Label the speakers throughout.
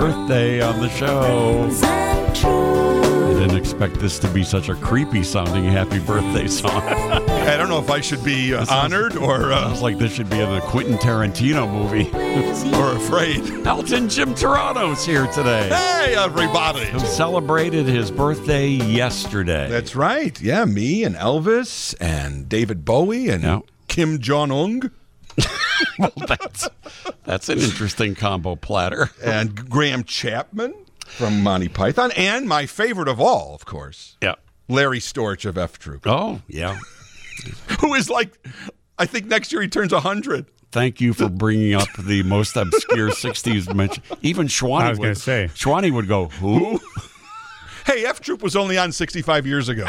Speaker 1: birthday on the show. I didn't expect this to be such a creepy sounding happy birthday song.
Speaker 2: I don't know if I should be honored or...
Speaker 1: Sounds like this should be in a Quentin Tarantino movie.
Speaker 2: or afraid.
Speaker 1: Elton Jim Toronto's here today.
Speaker 2: Hey, everybody.
Speaker 1: Who celebrated his birthday yesterday.
Speaker 2: That's right. Yeah, me and Elvis and David Bowie and Kim Jong-un.
Speaker 1: Well, that's an interesting combo platter.
Speaker 2: And Graham Chapman from Monty Python. And my favorite of all, of course.
Speaker 1: Yeah.
Speaker 2: Larry Storch of F Troop.
Speaker 1: Oh, yeah.
Speaker 2: Who is like, I think next year he turns 100.
Speaker 1: Thank you for bringing up the most obscure 60s mention. Even Schwani would go, who?
Speaker 2: Hey, F Troop was only on 65 years ago.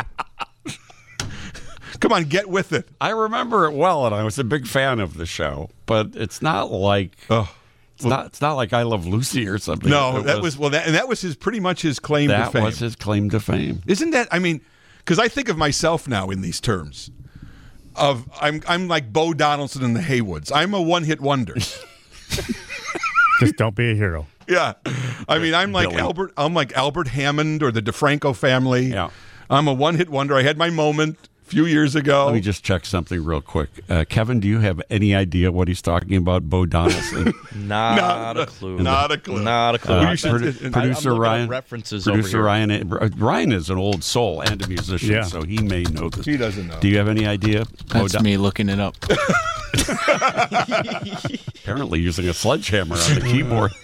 Speaker 2: Come on, get with it.
Speaker 1: I remember it well, and I was a big fan of the show. But it's not like it's not like I Love Lucy or something.
Speaker 2: No, that was pretty much his claim to fame.
Speaker 1: That was his claim to fame.
Speaker 2: Isn't that? I mean, because I think of myself now in these terms. I'm like Bo Donaldson and the Haywoods. I'm a one-hit wonder.
Speaker 3: Just don't be a hero.
Speaker 2: Yeah, I mean, I'm like
Speaker 1: Billy.
Speaker 2: Albert Hammond or the DeFranco family.
Speaker 1: Yeah,
Speaker 2: I'm a one-hit wonder. I had my moment a few years ago.
Speaker 1: Let me just check something real quick. Kevin, do you have any idea what he's talking about, Bo Donaldson?
Speaker 4: Not a clue.
Speaker 2: Not a clue.
Speaker 4: Not a clue.
Speaker 1: Producer Ryan.
Speaker 4: References
Speaker 1: Producer
Speaker 4: over
Speaker 1: Ryan. Ryan is an old soul and a musician, so he may know this.
Speaker 2: He doesn't know.
Speaker 1: Do you have any idea?
Speaker 5: That's me looking it up.
Speaker 1: Apparently using a sledgehammer on the keyboard.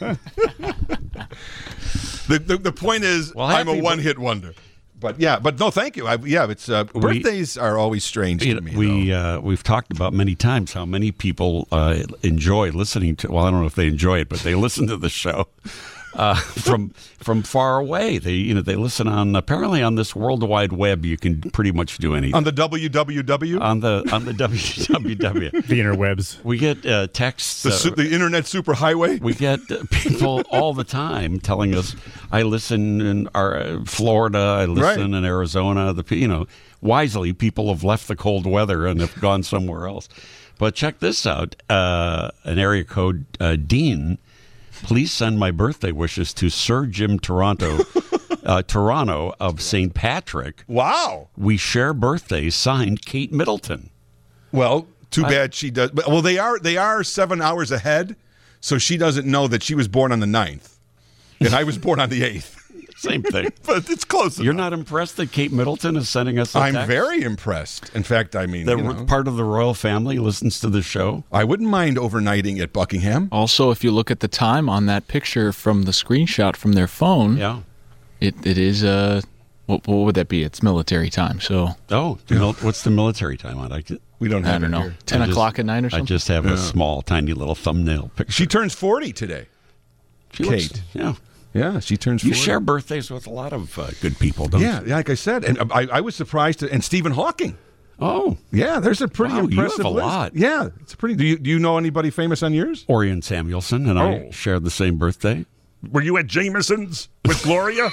Speaker 2: The point is, I'm a one-hit wonder. But no, thank you. Birthdays are always strange to me.
Speaker 1: We've talked about many times how many people enjoy listening to. Well, I don't know if they enjoy it, but they listen to the show from far away. They listen apparently on this World Wide Web. You can pretty much do anything
Speaker 2: on the www.
Speaker 1: On the www.
Speaker 3: The interwebs.
Speaker 1: We get texts.
Speaker 2: The internet superhighway.
Speaker 1: We get people all the time telling us, I listen in Florida, I listen in Arizona. Wisely, people have left the cold weather and have gone somewhere else. But check this out. An area code, Dean. Please send my birthday wishes to Sir Jim Toronto of St. Patrick.
Speaker 2: Wow.
Speaker 1: We share birthdays, signed Kate Middleton.
Speaker 2: Well, too bad she does. Well, they are 7 hours ahead, so she doesn't know that she was born on the 9th, and I was born on the 8th.
Speaker 1: Same thing.
Speaker 2: But it's close enough.
Speaker 1: You're not impressed that Kate Middleton is sending us a text?
Speaker 2: I'm very impressed. In fact, I mean...
Speaker 1: Part of the royal family listens to the show?
Speaker 2: I wouldn't mind overnighting at Buckingham.
Speaker 5: Also, if you look at the time on that picture from the screenshot from their phone, it is... what would that be? It's military time, so...
Speaker 1: Oh, what's the military time on?
Speaker 2: We don't have
Speaker 5: I don't know. 10 o'clock at night or something?
Speaker 1: I just have a small, tiny little thumbnail picture.
Speaker 2: She turns 40 today. Kate. Yeah, she turns 40.
Speaker 1: You share birthdays with a lot of good people, don't you?
Speaker 2: Yeah, like I said. And I was surprised. And Stephen Hawking.
Speaker 1: Oh.
Speaker 2: Yeah, there's a pretty impressive
Speaker 1: you have a
Speaker 2: list.
Speaker 1: lot.
Speaker 2: Yeah, it's pretty. Do you know anybody famous on yours?
Speaker 1: Orion Samuelson and I shared the same birthday.
Speaker 2: Were you at Jameson's with Gloria?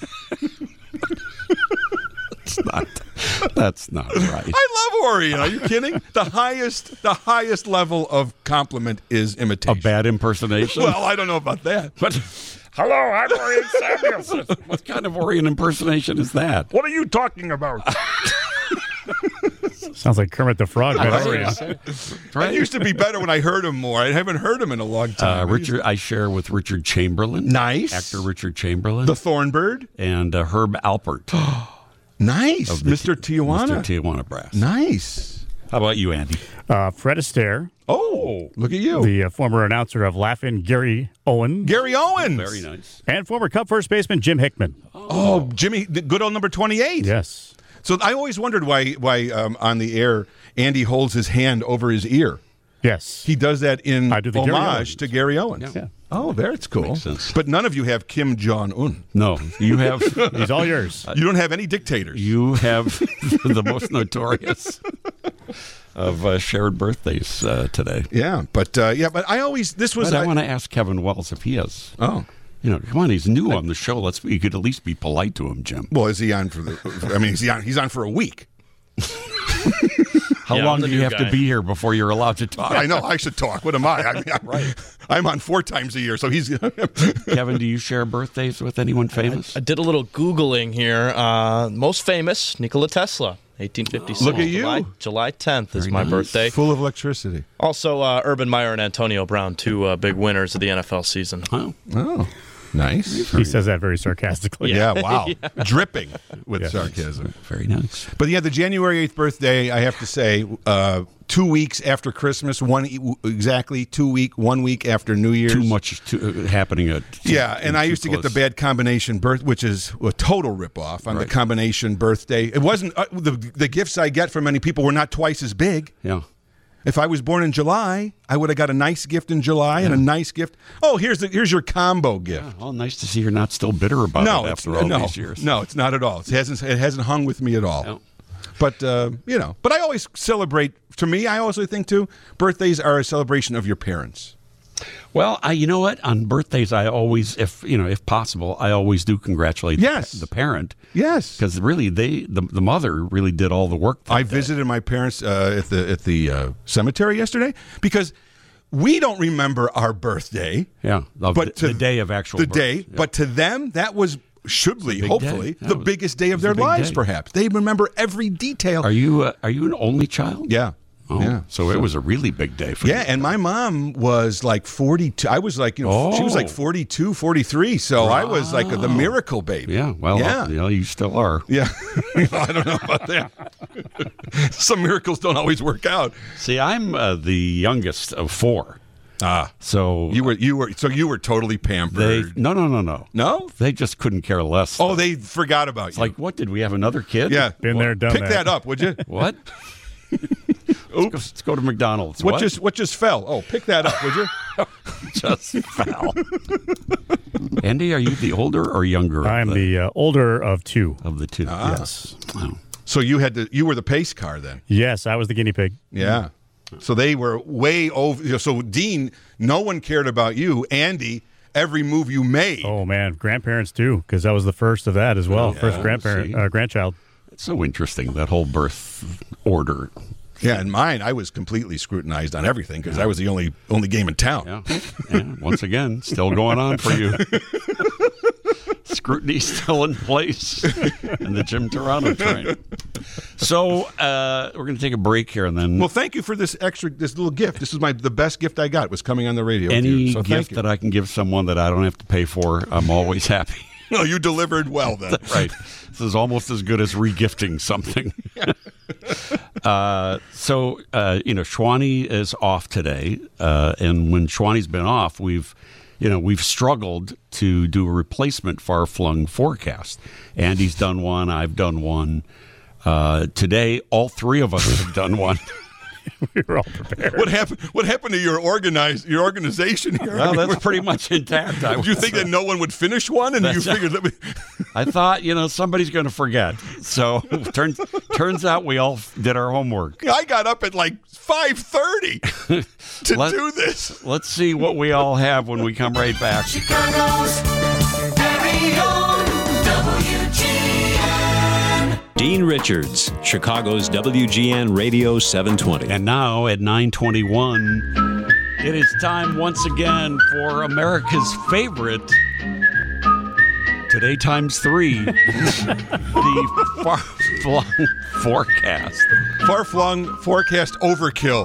Speaker 1: That's not right.
Speaker 2: I love Orion. Are you kidding? The highest level of compliment is imitation.
Speaker 1: A bad impersonation?
Speaker 2: Well, I don't know about that. But hello, I'm Orion Samuelson.
Speaker 1: What kind of Orion impersonation is that?
Speaker 2: What are you talking about?
Speaker 3: Sounds like Kermit the Frog.
Speaker 2: It used to be better when I heard him more. I haven't heard him in a long time.
Speaker 1: I share with Richard Chamberlain.
Speaker 2: Nice.
Speaker 1: Actor Richard Chamberlain.
Speaker 2: The Thornbird.
Speaker 1: And Herb Alpert.
Speaker 2: Nice. Mr. Tijuana.
Speaker 1: Mr. Tijuana Brass.
Speaker 2: Nice.
Speaker 1: How about you, Andy?
Speaker 3: Fred Astaire.
Speaker 2: Oh, look at you.
Speaker 3: The former announcer of Laugh-In, Gary Owen.
Speaker 2: Gary Owens.
Speaker 1: Very nice.
Speaker 3: And former Cub first baseman Jim Hickman.
Speaker 2: Oh, Jimmy, the good old number 28.
Speaker 3: Yes.
Speaker 2: So I always wondered why on the air Andy holds his hand over his ear.
Speaker 3: Yes.
Speaker 2: He does that in
Speaker 3: homage
Speaker 2: to Gary Owens.
Speaker 3: Yeah.
Speaker 2: Oh, that's cool.
Speaker 1: Makes sense.
Speaker 2: But none of you have Kim Jong-un.
Speaker 1: No, you have...
Speaker 3: He's all yours.
Speaker 2: You don't have any dictators.
Speaker 1: You have the most notorious of shared birthdays today.
Speaker 2: Yeah, but I always...
Speaker 1: I want to ask Kevin Wells if he has...
Speaker 2: Oh.
Speaker 1: Come on, he's new on the show. You could at least be polite to him, Jim.
Speaker 2: Well, is he on for he's on for a week.
Speaker 1: How long do you have to be here before you're allowed to talk?
Speaker 2: I know. I should talk. What am I? I'm on 4 times a year, so he's...
Speaker 1: Kevin, do you share birthdays with anyone famous?
Speaker 4: I did a little Googling here. Most famous, Nikola Tesla, 1856.
Speaker 2: Look at you.
Speaker 4: July 10th is my birthday.
Speaker 2: Full of electricity.
Speaker 4: Also, Urban Meyer and Antonio Brown, 2 big winners of the NFL season.
Speaker 2: Oh. Nice.
Speaker 3: He says that very sarcastically.
Speaker 2: Yeah, wow. Dripping with sarcasm.
Speaker 1: Very nice.
Speaker 2: But yeah, the January 8th birthday, I have to say, 2 weeks after Christmas, 1 week after New Year's.
Speaker 1: Too much happening at
Speaker 2: and I used to get the bad combination birth, which is a total ripoff on the combination birthday. It wasn't the gifts I get from many people were not twice as big.
Speaker 1: Yeah.
Speaker 2: If I was born in July, I would have got a nice gift in July and a nice gift. Oh, here's your combo gift.
Speaker 1: Yeah, well, nice to see you're not still bitter about it after all these years.
Speaker 2: No, it's not at all. It hasn't hung with me at all.
Speaker 1: No.
Speaker 2: But but I always celebrate. To me, I also think too, birthdays are a celebration of your parents.
Speaker 1: Well, you know what? On birthdays, I always, if possible, I always do congratulate the parent.
Speaker 2: Yes,
Speaker 1: because really, the mother really did all the work.
Speaker 2: I visited my parents at the cemetery yesterday because we don't remember our birthday.
Speaker 1: Yeah, but the day of actual birth.
Speaker 2: Day,
Speaker 1: yeah.
Speaker 2: But to them, that was hopefully the biggest day of their lives.
Speaker 1: Day.
Speaker 2: Perhaps they remember every detail.
Speaker 1: Are you an only child?
Speaker 2: Yeah.
Speaker 1: Oh, yeah. So it was a really big day for you.
Speaker 2: Yeah, and my mom was like 42. I was like, she was like 42, 43. So I was like the miracle baby.
Speaker 1: Yeah, well, you still are.
Speaker 2: Yeah. I don't know about that. Some miracles don't always work out.
Speaker 1: See, I'm the youngest of 4. So
Speaker 2: you were totally pampered.
Speaker 1: No.
Speaker 2: No?
Speaker 1: They just couldn't care less.
Speaker 2: Oh, they forgot about you.
Speaker 1: Like, what, did we have another kid?
Speaker 2: Yeah.
Speaker 3: Been there, done
Speaker 2: Pick
Speaker 3: that.
Speaker 2: that up, would you?
Speaker 1: What?
Speaker 2: Oops.
Speaker 1: Let's go to McDonald's.
Speaker 2: What just fell? Oh, pick that up, would you?
Speaker 1: Just fell. Andy, are you the older or younger?
Speaker 3: I'm the older of 2.
Speaker 1: Of the 2.
Speaker 3: Yes.
Speaker 1: Oh.
Speaker 2: So you were the pace car then?
Speaker 3: Yes, I was the guinea pig.
Speaker 2: Yeah. So they were way over. So Dean, no one cared about you. Andy, every move you made.
Speaker 3: Oh man, grandparents too, because I was the first of that as well. First grandchild.
Speaker 1: It's so interesting, that whole birth order.
Speaker 2: Yeah, and mine, I was completely scrutinized on everything because I was the only game in town.
Speaker 1: Yeah. Once again, still going on for you. Scrutiny still in place in the Jim Turano train. So we're going to take a break here, and then.
Speaker 2: Well, thank you for this little gift. This is the best gift I got was coming on the radio.
Speaker 1: Any gift that I can give someone that I don't have to pay for, I'm always happy.
Speaker 2: No, you delivered well then.
Speaker 1: Right. This is almost as good as regifting something. Schwani is off today, and when Schwani's been off, we've struggled to do a replacement far-flung forecast. Andy's done one. I've done one. Today, all 3 of us have done one.
Speaker 3: We were all prepared.
Speaker 2: What happened to your organization here?
Speaker 1: Well, that's pretty much intact.
Speaker 2: Did you think that no one would finish one, and you figured that?
Speaker 1: I thought, somebody's going to forget. So turns out we all did our homework.
Speaker 2: I got up at like 5:30 to do this.
Speaker 1: Let's see what we all have when we come right back.
Speaker 6: Chicago's very own WGN.
Speaker 7: Dean Richards, Chicago's WGN Radio 720.
Speaker 1: And now at 9:21, it is time once again for America's favorite, today times 3, the far-flung forecast.
Speaker 2: Far-flung forecast overkill.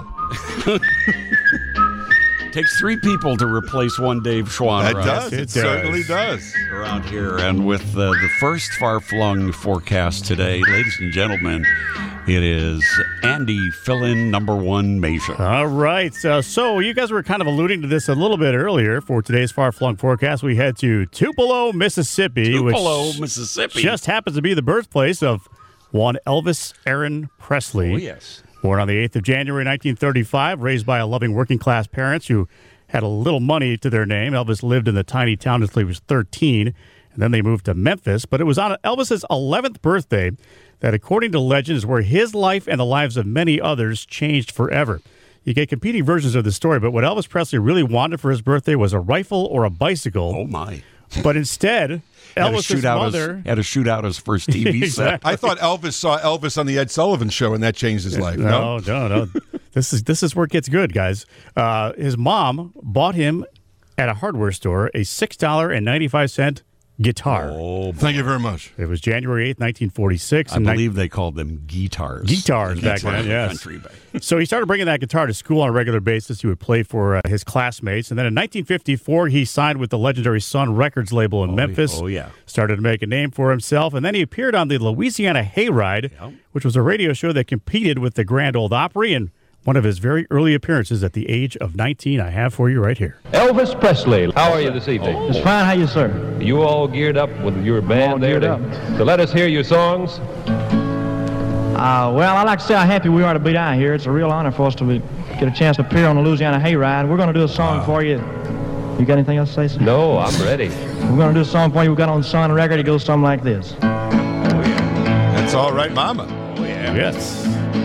Speaker 1: Takes 3 people to replace one Dave Schwan.
Speaker 2: It does. It certainly does.
Speaker 1: Around here. And with the first far-flung forecast today, ladies and gentlemen, it is Andy fill-in number 1 measure.
Speaker 3: All right. So you guys were kind of alluding to this a little bit earlier. For today's far-flung forecast, we head to Tupelo, Mississippi.
Speaker 1: Mississippi.
Speaker 3: Just happens to be the birthplace of one Elvis Aaron Presley.
Speaker 1: Oh, yes.
Speaker 3: Born on the 8th of January, 1935, raised by a loving working-class parents who had a little money to their name. Elvis lived in the tiny town until he was 13, and then they moved to Memphis. But it was on Elvis's 11th birthday that, according to legend, is where his life and the lives of many others changed forever. You get competing versions of the story, but what Elvis Presley really wanted for his birthday was a rifle or a bicycle.
Speaker 1: Oh, my.
Speaker 3: But instead, Elvis's mother
Speaker 1: had to shoot out his first TV set.
Speaker 3: Exactly.
Speaker 2: I thought Elvis saw Elvis on the Ed Sullivan Show, and that changed his life.
Speaker 3: No. This is where it gets good, guys. His mom bought him at a hardware store a $6.95 guitar.
Speaker 1: Oh,
Speaker 2: Thank you very much.
Speaker 3: It was January 8th, 1946.
Speaker 1: I believe they called them guitars.
Speaker 3: Guitars back then, yes.
Speaker 1: Country back.
Speaker 3: So he started bringing that guitar to school on a regular basis. He would play for his classmates. And then in 1954, he signed with the legendary Sun Records label in Memphis.
Speaker 1: Oh, yeah.
Speaker 3: Started to make a name for himself. And then he appeared on the Louisiana Hayride, which was a radio show that competed with the Grand Ole Opry. And one of his very early appearances at the age of 19, I have for you right here.
Speaker 8: Elvis Presley. How are you this evening?
Speaker 9: It's fine. How you, sir?
Speaker 8: You all geared up with your band there? So let us hear your songs.
Speaker 9: Well, I'd like to say how happy we are to be down here. It's a real honor for us to get a chance to appear on the Louisiana Hayride. We're going to do a song for you. You got anything else to say, sir?
Speaker 8: No, I'm ready.
Speaker 9: We're going to do a song for you. We got on the Sun record. It goes something like this.
Speaker 2: That's all right, Mama.
Speaker 1: Oh, yeah.
Speaker 3: Yes.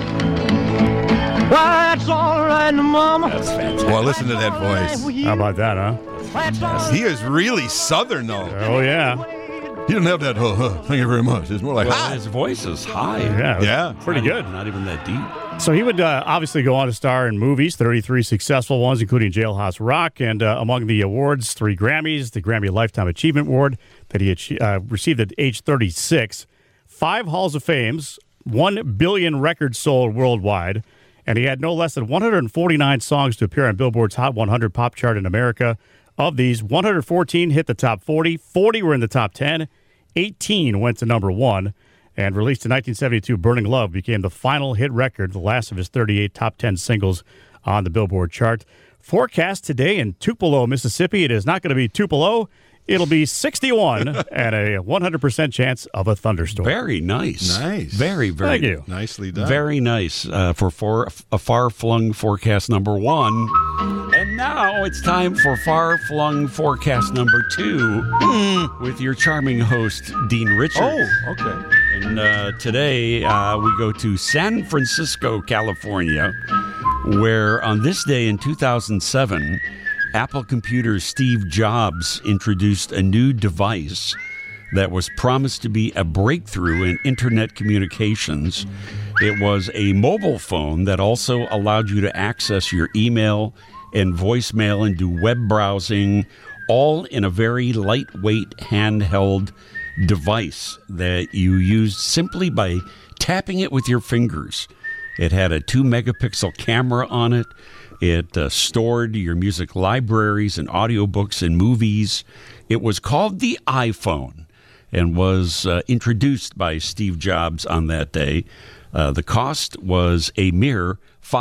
Speaker 9: That's all right, Mama.
Speaker 1: That's fantastic.
Speaker 2: Boy, listen to that voice.
Speaker 3: How about that, huh?
Speaker 2: He is really Southern, though.
Speaker 3: Oh, yeah.
Speaker 2: He didn't have that, thank you very much. It's more like,
Speaker 1: Well, his voice is high.
Speaker 2: Yeah.
Speaker 3: Pretty good.
Speaker 1: Not even that deep.
Speaker 3: So he would obviously go on to star in movies, 33 successful ones, including Jailhouse Rock, and among the awards, 3 Grammys, the Grammy Lifetime Achievement Award that he received at age 36, 5 Halls of Fames, 1 billion records sold worldwide, and he had no less than 149 songs to appear on Billboard's Hot 100 pop chart in America. Of these, 114 hit the top 40, 40 were in the top 10, 18 went to number 1, and released in 1972, Burning Love became the final hit record, the last of his 38 top 10 singles on the Billboard chart. Forecast today in Tupelo, Mississippi. It is not going to be Tupelo. It'll be 61 and a 100% chance of a thunderstorm.
Speaker 1: Very nice.
Speaker 2: Nice.
Speaker 1: Very, very
Speaker 3: Thank you.
Speaker 2: Nicely done.
Speaker 1: Very nice for a far-flung forecast number 1. And now it's time for far-flung forecast number 2 with your charming host, Dean Richards.
Speaker 2: Oh, okay.
Speaker 1: And today we go to San Francisco, California, where on this day in 2007, Apple Computer's Steve Jobs introduced a new device that was promised to be a breakthrough in internet communications. It was a mobile phone that also allowed you to access your email and voicemail and do web browsing, all in a very lightweight handheld device that you used simply by tapping it with your fingers. It had a 2-megapixel camera on it. It stored your music libraries and audiobooks and movies. It was called the iPhone and was introduced by Steve Jobs on that day. The cost was a mere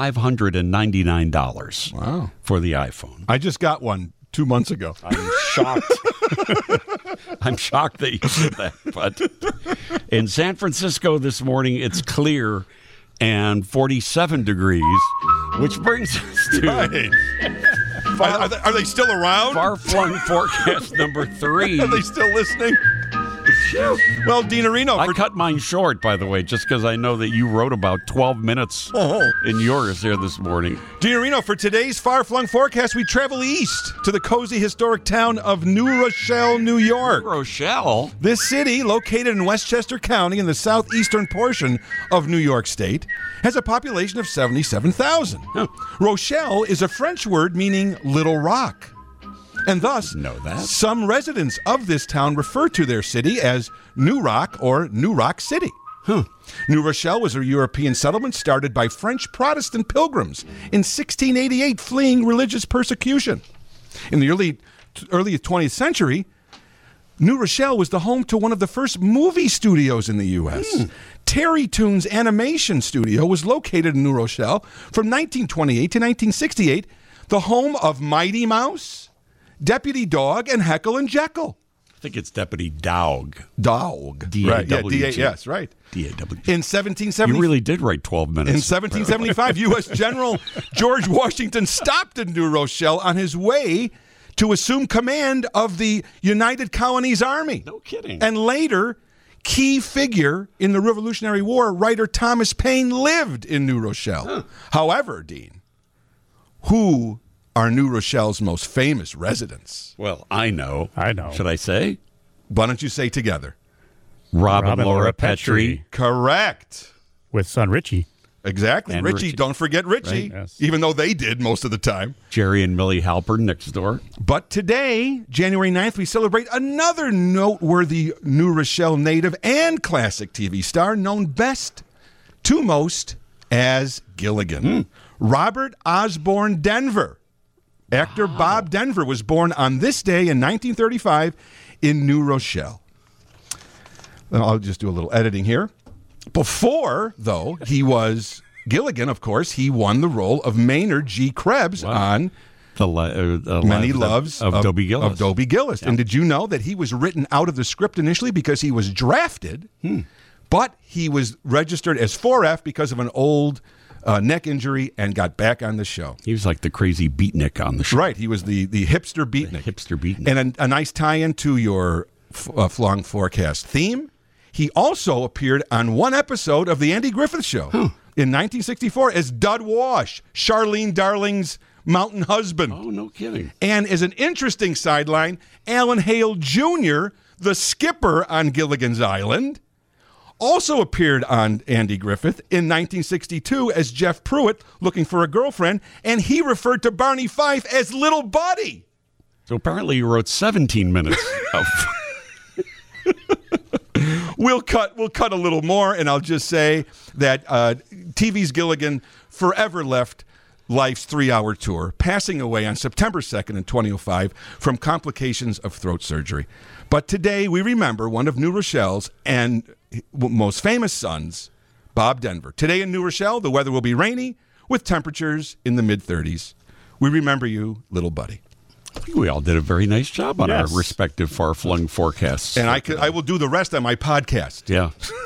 Speaker 1: $599 for the iPhone.
Speaker 2: I just got one 2 months ago.
Speaker 1: I'm shocked. I'm shocked that you did that. But in San Francisco this morning, it's clear and 47 degrees, which brings us to
Speaker 2: Are they still around?
Speaker 1: far-flung forecast number 3.
Speaker 2: Are they still listening? Well, Dean Areno,
Speaker 1: I cut mine short, by the way, just because I know that you wrote about 12 minutes in yours here this morning.
Speaker 2: Dean Areno, for today's far-flung forecast, we travel east to the cozy historic town of New Rochelle, New York.
Speaker 1: Rochelle?
Speaker 2: This city, located in Westchester County in the southeastern portion of New York State, has a population of 77,000. Rochelle is a French word meaning little rock. And thus, some residents of this town refer to their city as New Rock or New Rock City. New Rochelle was a European settlement started by French Protestant pilgrims in 1688 fleeing religious persecution. In the early 20th century, New Rochelle was the home to one of the first movie studios in the U.S. Terry Toons Animation Studio was located in New Rochelle from 1928 to 1968, the home of Mighty Mouse, Deputy Dog, and Heckle and Jekyll.
Speaker 1: I think it's Deputy Dog.
Speaker 2: Dog.
Speaker 1: D-A-W-G.
Speaker 2: Right. Yes, right.
Speaker 1: D-A-W-G.
Speaker 2: In 1770,
Speaker 1: you really did write 12 minutes.
Speaker 2: In 1775, U.S. General George Washington stopped in New Rochelle on his way to assume command of the United Colonies Army.
Speaker 1: No kidding.
Speaker 2: And later, key figure in the Revolutionary War, writer Thomas Paine lived in New Rochelle. However, Dean, who are New Rochelle's most famous residents?
Speaker 1: Well, I know. Should I say?
Speaker 2: Why don't you say together?
Speaker 1: Robin Laura Petrie.
Speaker 2: Correct.
Speaker 3: With son Richie.
Speaker 2: Exactly.
Speaker 1: And
Speaker 2: Richie, don't forget Richie,
Speaker 3: Right, yes.
Speaker 2: even though they did most of the time.
Speaker 1: Jerry and Millie Halpern next door.
Speaker 2: But today, January 9th, we celebrate another noteworthy New Rochelle native and classic TV star known best to most as Gilligan. Robert Osborne Denver. Actor Bob Denver was born on this day in 1935 in New Rochelle. I'll just do a little editing here. Before, though, he was Gilligan, of course, he won the role of Maynard G. Krebs on Many Loves
Speaker 1: of Dobie Gillis.
Speaker 2: Of Dobie Gillis. Yeah. And did you know that he was written out of the script initially because he was drafted, but he was registered as 4F because of an old neck injury and got back on the show.
Speaker 1: He was like the crazy beatnik on the show.
Speaker 2: Right. He was the hipster beatnik.
Speaker 1: Hipster beatnik.
Speaker 2: And a nice tie-in to your Flung Forecast theme. He also appeared on one episode of The Andy Griffith Show in 1964 as Dud Wash, Charlene Darling's mountain husband.
Speaker 1: Oh, no kidding.
Speaker 2: And as an interesting sideline, Alan Hale Jr., the skipper on Gilligan's Island, also appeared on Andy Griffith in 1962 as Jeff Pruitt looking for a girlfriend, and he referred to Barney Fife as Little Buddy.
Speaker 1: So apparently you wrote 17 minutes of...
Speaker 2: We'll cut a little more, and I'll just say that TV's Gilligan forever left life's 3-hour tour, passing away on September 2nd in 2005 from complications of throat surgery. But today we remember one of New Rochelle's and most famous sons, Bob Denver. Today in New Rochelle, the weather will be rainy with temperatures in the mid-30s. We remember you, little buddy.
Speaker 1: I think we all did a very nice job on our respective far-flung forecasts.
Speaker 2: And I will do the rest on my podcast.
Speaker 1: Yeah.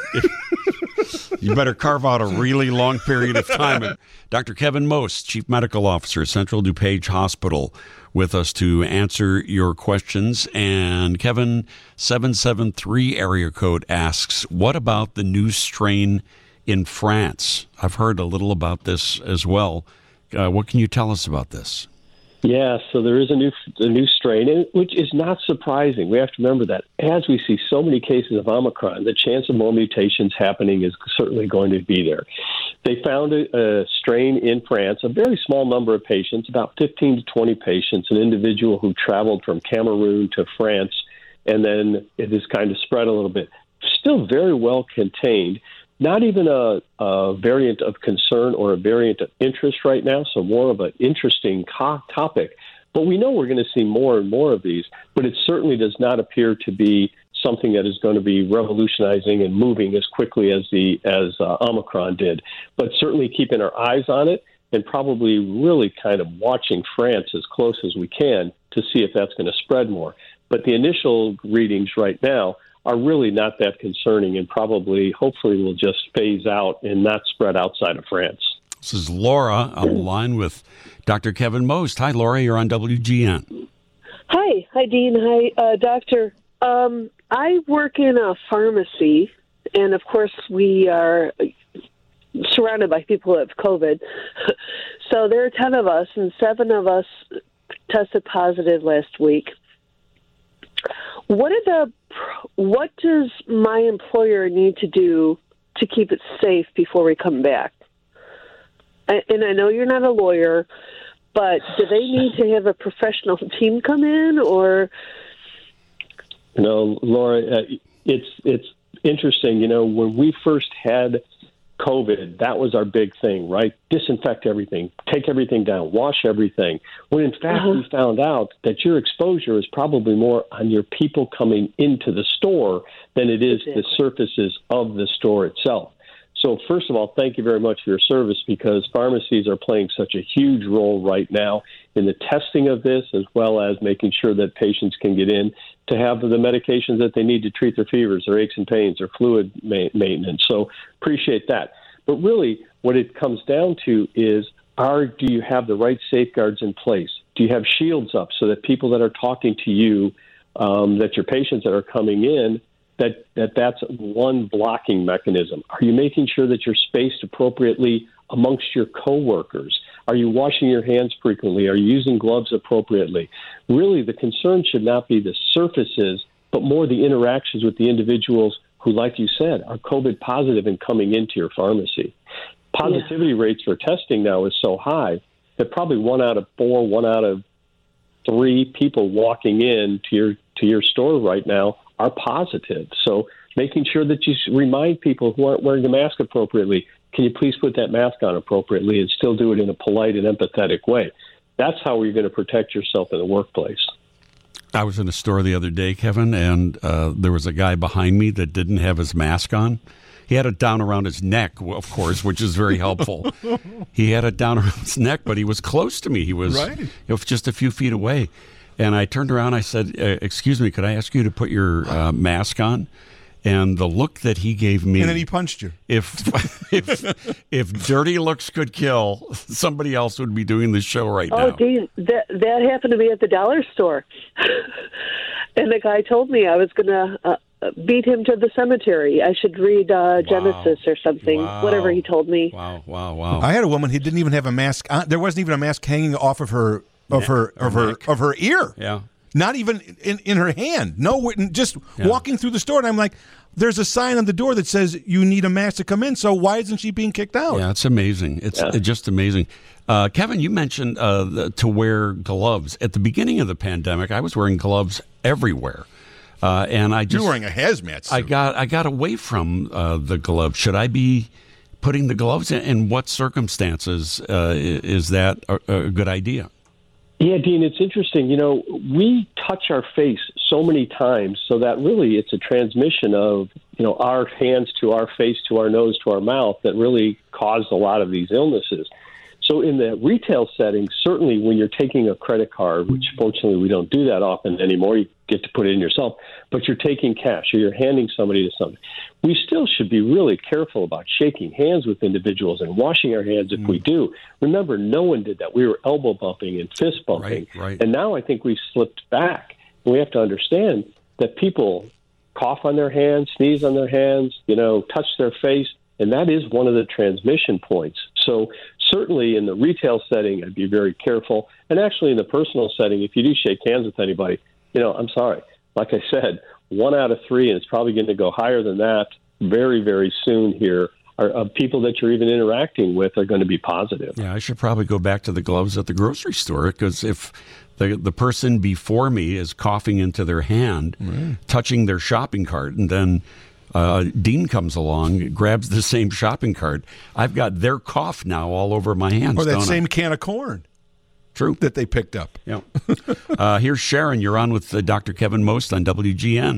Speaker 1: You better carve out a really long period of time. Dr. Kevin Most, Chief Medical Officer, Central DuPage Hospital, with us to answer your questions. And Kevin, 773 area code asks, what about the new strain in France? I've heard a little about this as well. What can you tell us about this?
Speaker 8: Yeah, so there is a new strain, which is not surprising. We have to remember that as we see so many cases of Omicron, the chance of more mutations happening is certainly going to be there. They found a strain in France, a very small number of patients, about 15 to 20 patients, an individual who traveled from Cameroon to France, and then it has kind of spread a little bit. Still very well contained. Not even a variant of concern or a variant of interest right now, so more of an interesting topic. But we know we're going to see more and more of these, but it certainly does not appear to be something that is going to be revolutionizing and moving as quickly as Omicron did. But certainly keeping our eyes on it and probably really kind of watching France as close as we can to see if that's going to spread more. But the initial readings right now are really not that concerning and probably, hopefully, will just phase out and not spread outside of France.
Speaker 1: This is Laura on the line with Dr. Kevin Most. Hi, Laura. You're on WGN.
Speaker 10: Hi, Dean. Hi, Doctor. I work in a pharmacy, and, of course, we are surrounded by people who have COVID. So there are 10 of us, and 7 of us tested positive last week. What does my employer need to do to keep it safe before we come back? And I know you're not a lawyer, but do they need to have a professional team come in, or?
Speaker 8: No, Laura, it's interesting. You know, when we first had COVID, that was our big thing, right? Disinfect everything, take everything down, wash everything. When in fact we found out that your exposure is probably more on your people coming into the store than it is the surfaces of the store itself. So first of all, thank you very much for your service, because pharmacies are playing such a huge role right now in the testing of this, as well as making sure that patients can get in to have the medications that they need to treat their fevers, their aches and pains, their fluid maintenance. So appreciate that. But really, what it comes down to is, do you have the right safeguards in place? Do you have shields up so that people that are talking to you, that your patients that are coming in, that's one blocking mechanism? Are you making sure that you're spaced appropriately amongst your coworkers? Are you washing your hands frequently? Are you using gloves appropriately? Really, the concern should not be the surfaces, but more the interactions with the individuals who, like you said, are COVID positive and coming into your pharmacy. Positivity rates for testing now is so high that probably 1 out of 4, 1 out of 3 people walking in to your store right now are positive. So making sure that you remind people who aren't wearing the mask appropriately, can you please put that mask on appropriately and still do it in a polite and empathetic way? That's how you're going to protect yourself in the workplace.
Speaker 1: I was in a store the other day, Kevin, and there was a guy behind me that didn't have his mask on. He had it down around his neck, of course, which is very helpful. He had it down around his neck, but he was close to me. He was just a few feet away. And I turned around, I said, excuse me, could I ask you to put your mask on? And the look that he gave me...
Speaker 2: And then he punched you.
Speaker 1: If dirty looks could kill, somebody else would be doing this show right now.
Speaker 10: Oh, Dean, that happened to me at the dollar store. And the guy told me I was going to beat him to the cemetery. I should read Genesis or something, whatever he told me.
Speaker 1: Wow.
Speaker 2: I had a woman who didn't even have a mask on. There wasn't even a mask hanging off of her ear.
Speaker 1: Yeah.
Speaker 2: Not even in her hand. No, just walking through the store, and I'm like, there's a sign on the door that says you need a mask to come in, so why isn't she being kicked out?
Speaker 1: Yeah, it's amazing. It's just amazing. Kevin, you mentioned to wear gloves. At the beginning of the pandemic, I was wearing gloves everywhere. And I just...
Speaker 2: You're wearing a hazmat suit.
Speaker 1: I got away from the gloves. Should I be putting the gloves in? In what circumstances is that a good idea?
Speaker 8: Yeah, Dean, it's interesting. You know, we touch our face so many times so that really it's a transmission of, our hands to our face, to our nose, to our mouth that really caused a lot of these illnesses. So in the retail setting, certainly when you're taking a credit card, which fortunately we don't do that often anymore, you get to put it in yourself, but you're taking cash or you're handing somebody to something. We still should be really careful about shaking hands with individuals and washing our hands if we do. Remember, no one did that. We were elbow bumping and fist bumping.
Speaker 1: Right.
Speaker 8: And now I think we've slipped back. We have to understand that people cough on their hands, sneeze on their hands, touch their face, and that is one of the transmission points. So certainly in the retail setting, I'd be very careful. And actually in the personal setting, if you do shake hands with anybody, I'm sorry. Like I said, 1 out of 3, and it's probably going to go higher than that very, very soon here, are people that you're even interacting with are going to be positive.
Speaker 1: Yeah, I should probably go back to the gloves at the grocery store, because if the person before me is coughing into their hand, touching their shopping cart, and then Dean comes along, grabs the same shopping cart, I've got their cough now all over my hands.
Speaker 2: Or that same can of corn.
Speaker 1: True.
Speaker 2: That they picked up.
Speaker 1: Yeah. Here's Sharon. You're on with Dr. Kevin Most on WGN.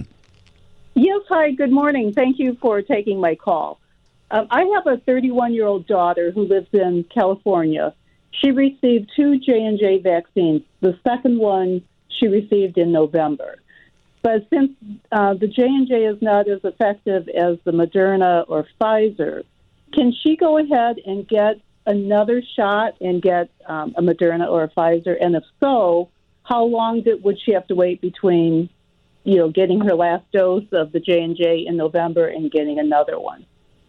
Speaker 11: Yes, hi, good morning. Thank you for taking my call. I have a 31-year-old daughter who lives in California. She received 2 J&J vaccines. The second one she received in November. But since the J&J is not as effective as the Moderna or Pfizer, can she go ahead and get another shot and get a Moderna or a Pfizer? And if so, how long would she have to wait between, getting her last dose of the J&J in November and getting another one?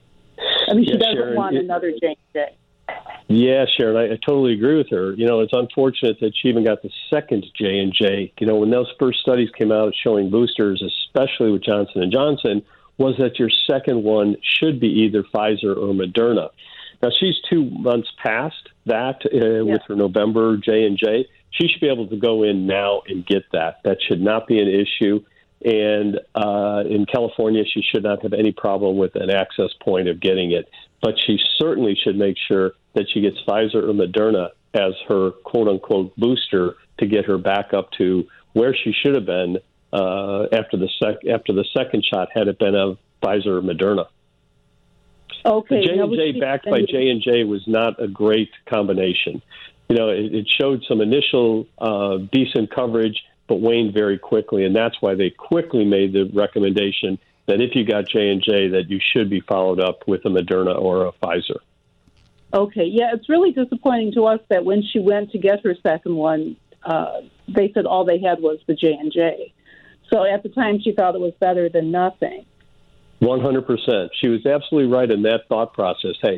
Speaker 11: I mean, she doesn't
Speaker 8: Sharon,
Speaker 11: want another J&J.
Speaker 8: Yeah, Sharon, I totally agree with her. It's unfortunate that she even got the second J&J. When those first studies came out showing boosters, especially with Johnson & Johnson, was that your second one should be either Pfizer or Moderna. Now, she's 2 months past that with her November J&J. She should be able to go in now and get that. That should not be an issue. And in California, she should not have any problem with an access point of getting it. But she certainly should make sure that she gets Pfizer or Moderna as her quote-unquote booster to get her back up to where she should have been after the second shot, had it been of Pfizer or Moderna.
Speaker 11: Okay.
Speaker 8: The J&J backed by J&J was not a great combination. It showed some initial decent coverage, but waned very quickly, and that's why they quickly made the recommendation that if you got J&J, that you should be followed up with a Moderna or a Pfizer.
Speaker 11: Okay, yeah, it's really disappointing to us that when she went to get her second one, they said all they had was the J&J. So at the time, she thought it was better than nothing.
Speaker 8: 100%. She was absolutely right in that thought process. Hey,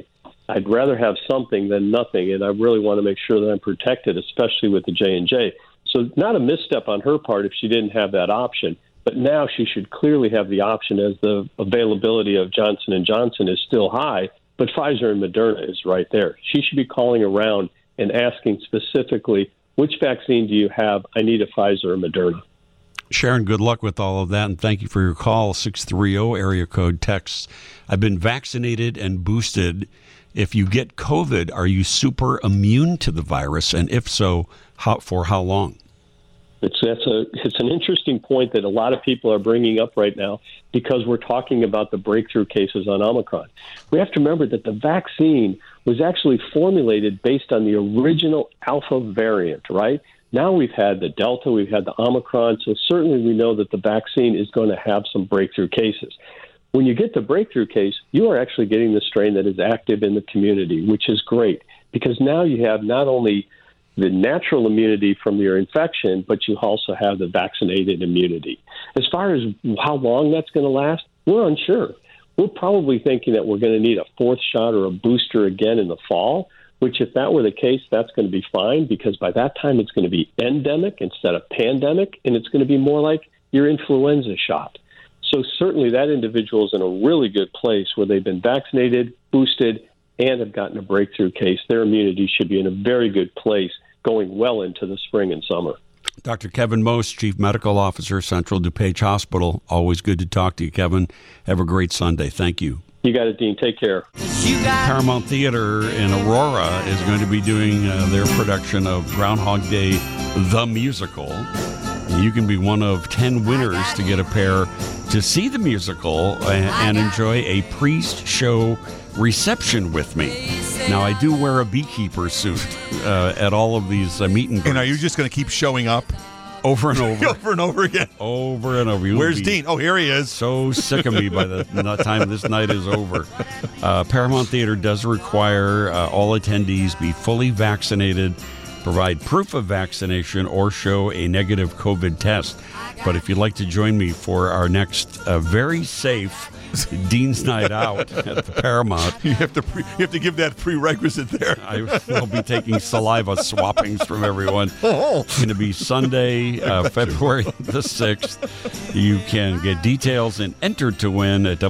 Speaker 8: I'd rather have something than nothing, and I really want to make sure that I'm protected, especially with the J&J. So not a misstep on her part if she didn't have that option, but now she should clearly have the option as the availability of Johnson & Johnson is still high, but Pfizer and Moderna is right there. She should be calling around and asking specifically, which vaccine do you have? I need a Pfizer or Moderna.
Speaker 1: Sharon, good luck with all of that, and thank you for your call. 630 area code text. I've been vaccinated and boosted. If you get COVID, are you super immune to the virus? And if so, for how long?
Speaker 8: It's an interesting point that a lot of people are bringing up right now because we're talking about the breakthrough cases on Omicron. We have to remember that the vaccine was actually formulated based on the original Alpha variant, right? Now we've had the Delta, we've had the Omicron, so certainly we know that the vaccine is going to have some breakthrough cases. When you get the breakthrough case, you are actually getting the strain that is active in the community, which is great because now you have not only the natural immunity from your infection, but you also have the vaccinated immunity. As far as how long that's going to last, we're unsure. We're probably thinking that we're going to need a fourth shot or a booster again in the fall, which if that were the case, that's going to be fine because by that time it's going to be endemic instead of pandemic, and it's going to be more like your influenza shot. So certainly that individual is in a really good place where they've been vaccinated, boosted, and have gotten a breakthrough case. Their immunity should be in a very good place going well into the spring and summer.
Speaker 1: Dr. Kevin Most, Chief Medical Officer, Central DuPage Hospital. Always good to talk to you, Kevin. Have a great Sunday. Thank you.
Speaker 8: You got it, Dean. Take care.
Speaker 1: Paramount Theater in Aurora is going to be doing their production of Groundhog Day, the musical. You can be one of 10 winners to get a pair to see the musical and enjoy a pre-show reception with me. Now, I do wear a beekeeper suit at all of these meet and greets.
Speaker 2: And are you just going to keep showing up?
Speaker 1: Over and over.
Speaker 2: Over and over again.
Speaker 1: Over and over.
Speaker 2: Where's Dean? Oh, here he is.
Speaker 1: So sick of me by the time this night is over. Paramount Theater does require all attendees be fully vaccinated, provide proof of vaccination, or show a negative COVID test. But if you'd like to join me for our next very safe Dean's Night Out at the Paramount,
Speaker 2: you have to give that prerequisite there.
Speaker 1: I will be taking saliva swappings from everyone. It's going to be Sunday, February the 6th. You can get details and enter to win at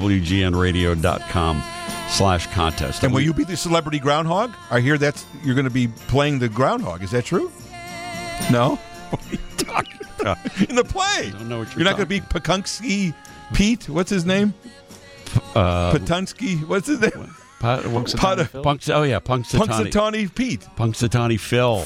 Speaker 1: WGNradio.com/contest.
Speaker 2: And will you be the celebrity groundhog? I hear you're going to be playing the groundhog. Is that true? No? What are you talking about? In the play.
Speaker 1: I don't know what
Speaker 2: you're not going to be Pakunksky Pete? What's his name? Patunsky. What's his name?
Speaker 1: Punxsutawney
Speaker 2: Pete.
Speaker 1: Punxsutawney Phil.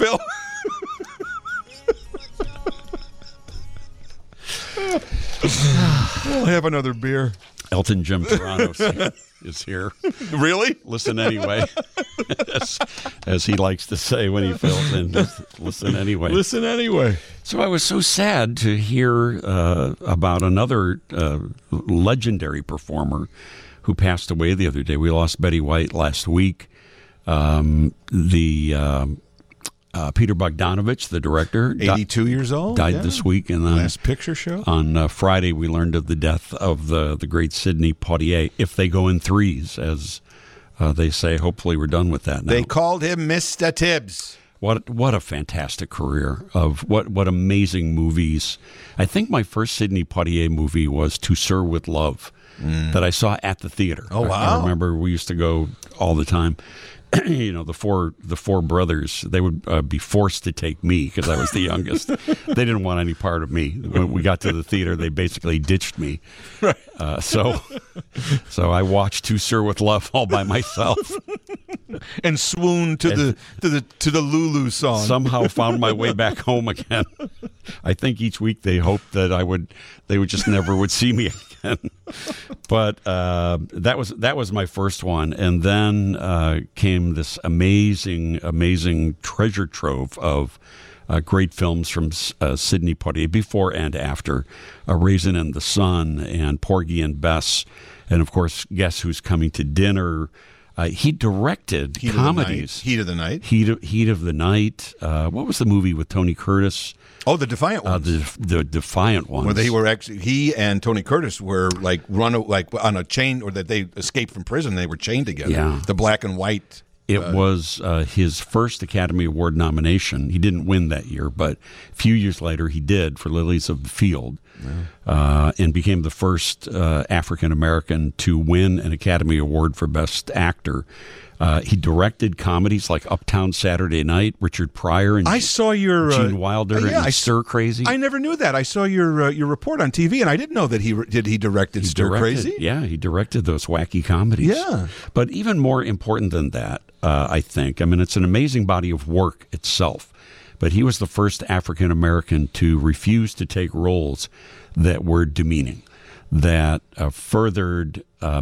Speaker 2: We'll have another beer.
Speaker 1: Elton Jim Toronto is here.
Speaker 2: Really?
Speaker 1: Listen anyway. as he likes to say when he fills in. Listen anyway.
Speaker 2: Listen anyway.
Speaker 1: So I was so sad to hear about another legendary performer who passed away the other day. We lost Betty White last week. Peter Bogdanovich, the director,
Speaker 2: 82 years old,
Speaker 1: died this week. And
Speaker 2: Last Picture Show.
Speaker 1: On Friday, we learned of the death of the great Sidney Poitier. If they go in threes, as they say, hopefully we're done with that now.
Speaker 2: They called him Mr. Tibbs.
Speaker 1: What a fantastic career of what amazing movies. I think my first Sidney Poitier movie was To Sir with Love that I saw at the theater.
Speaker 2: Oh, wow.
Speaker 1: I remember we used to go all the time. You know, the four brothers, they would be forced to take me because I was the youngest. They didn't want any part of me. When we got to the theater, they basically ditched me.
Speaker 2: Right.
Speaker 1: So I watched To Sir with Love all by myself.
Speaker 2: And swooned to the Lulu song.
Speaker 1: Somehow found my way back home again. I think each week they hoped that they would just never would see me again. But that was my first one, and then came this amazing treasure trove of great films from Sidney Poitier before and after, Raisin in the Sun and Porgy and Bess, and of course, Guess Who's Coming to Dinner. He directed comedies.
Speaker 2: Heat of the Night.
Speaker 1: Heat of the Night. What was the movie with Tony Curtis?
Speaker 2: Oh, The Defiant Ones.
Speaker 1: The Defiant Ones.
Speaker 2: Where they were actually, he and Tony Curtis were like on a chain, or that they escaped from prison. They were chained together.
Speaker 1: Yeah.
Speaker 2: The black and white.
Speaker 1: It was his first Academy Award nomination. He didn't win that year, but a few years later he did for Lilies of the Field, and became the first African American to win an Academy Award for Best Actor. He directed comedies like Uptown Saturday Night, Richard Pryor, and
Speaker 2: I saw your
Speaker 1: Gene Wilder and Stir Crazy.
Speaker 2: I never knew that. I saw your report on TV, and I didn't know that he directed Stir Crazy.
Speaker 1: Yeah, he directed those wacky comedies.
Speaker 2: Yeah.
Speaker 1: But even more important than that, I think, I mean, it's an amazing body of work itself, but he was the first African American to refuse to take roles that were demeaning, that furthered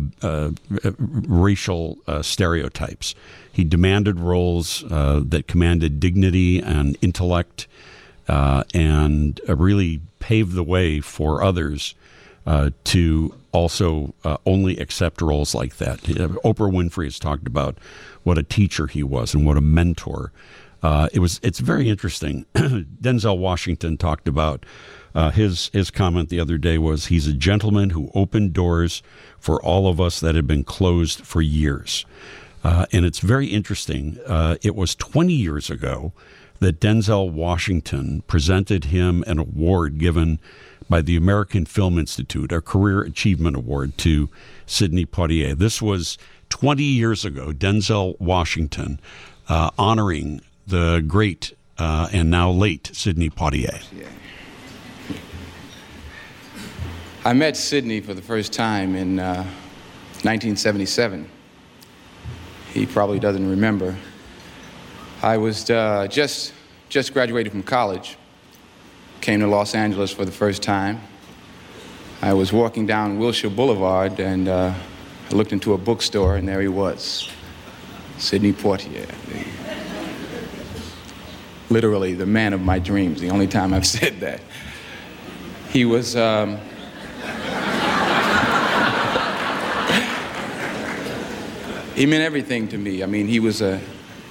Speaker 1: racial stereotypes. He demanded roles that commanded dignity and intellect, and really paved the way for others to also only accept roles like that. Oprah Winfrey has talked about what a teacher he was and what a mentor. It's very interesting. Denzel Washington talked about his comment the other day was, he's a gentleman who opened doors for all of us that had been closed for years. And it's very interesting. It was 20 years ago that Denzel Washington presented him an award given by the American Film Institute, a Career Achievement Award, to Sidney Poitier. This was 20 years ago, Denzel Washington honoring the great and now late Sidney Poitier.
Speaker 12: I met Sidney for the first time in 1977. He probably doesn't remember. I was just graduated from college, came to Los Angeles for the first time. I was walking down Wilshire Boulevard, and I looked into a bookstore, and there he was, Sidney Poitier. Literally the man of my dreams, the only time I've said that. He was... He meant everything to me. I mean, he was a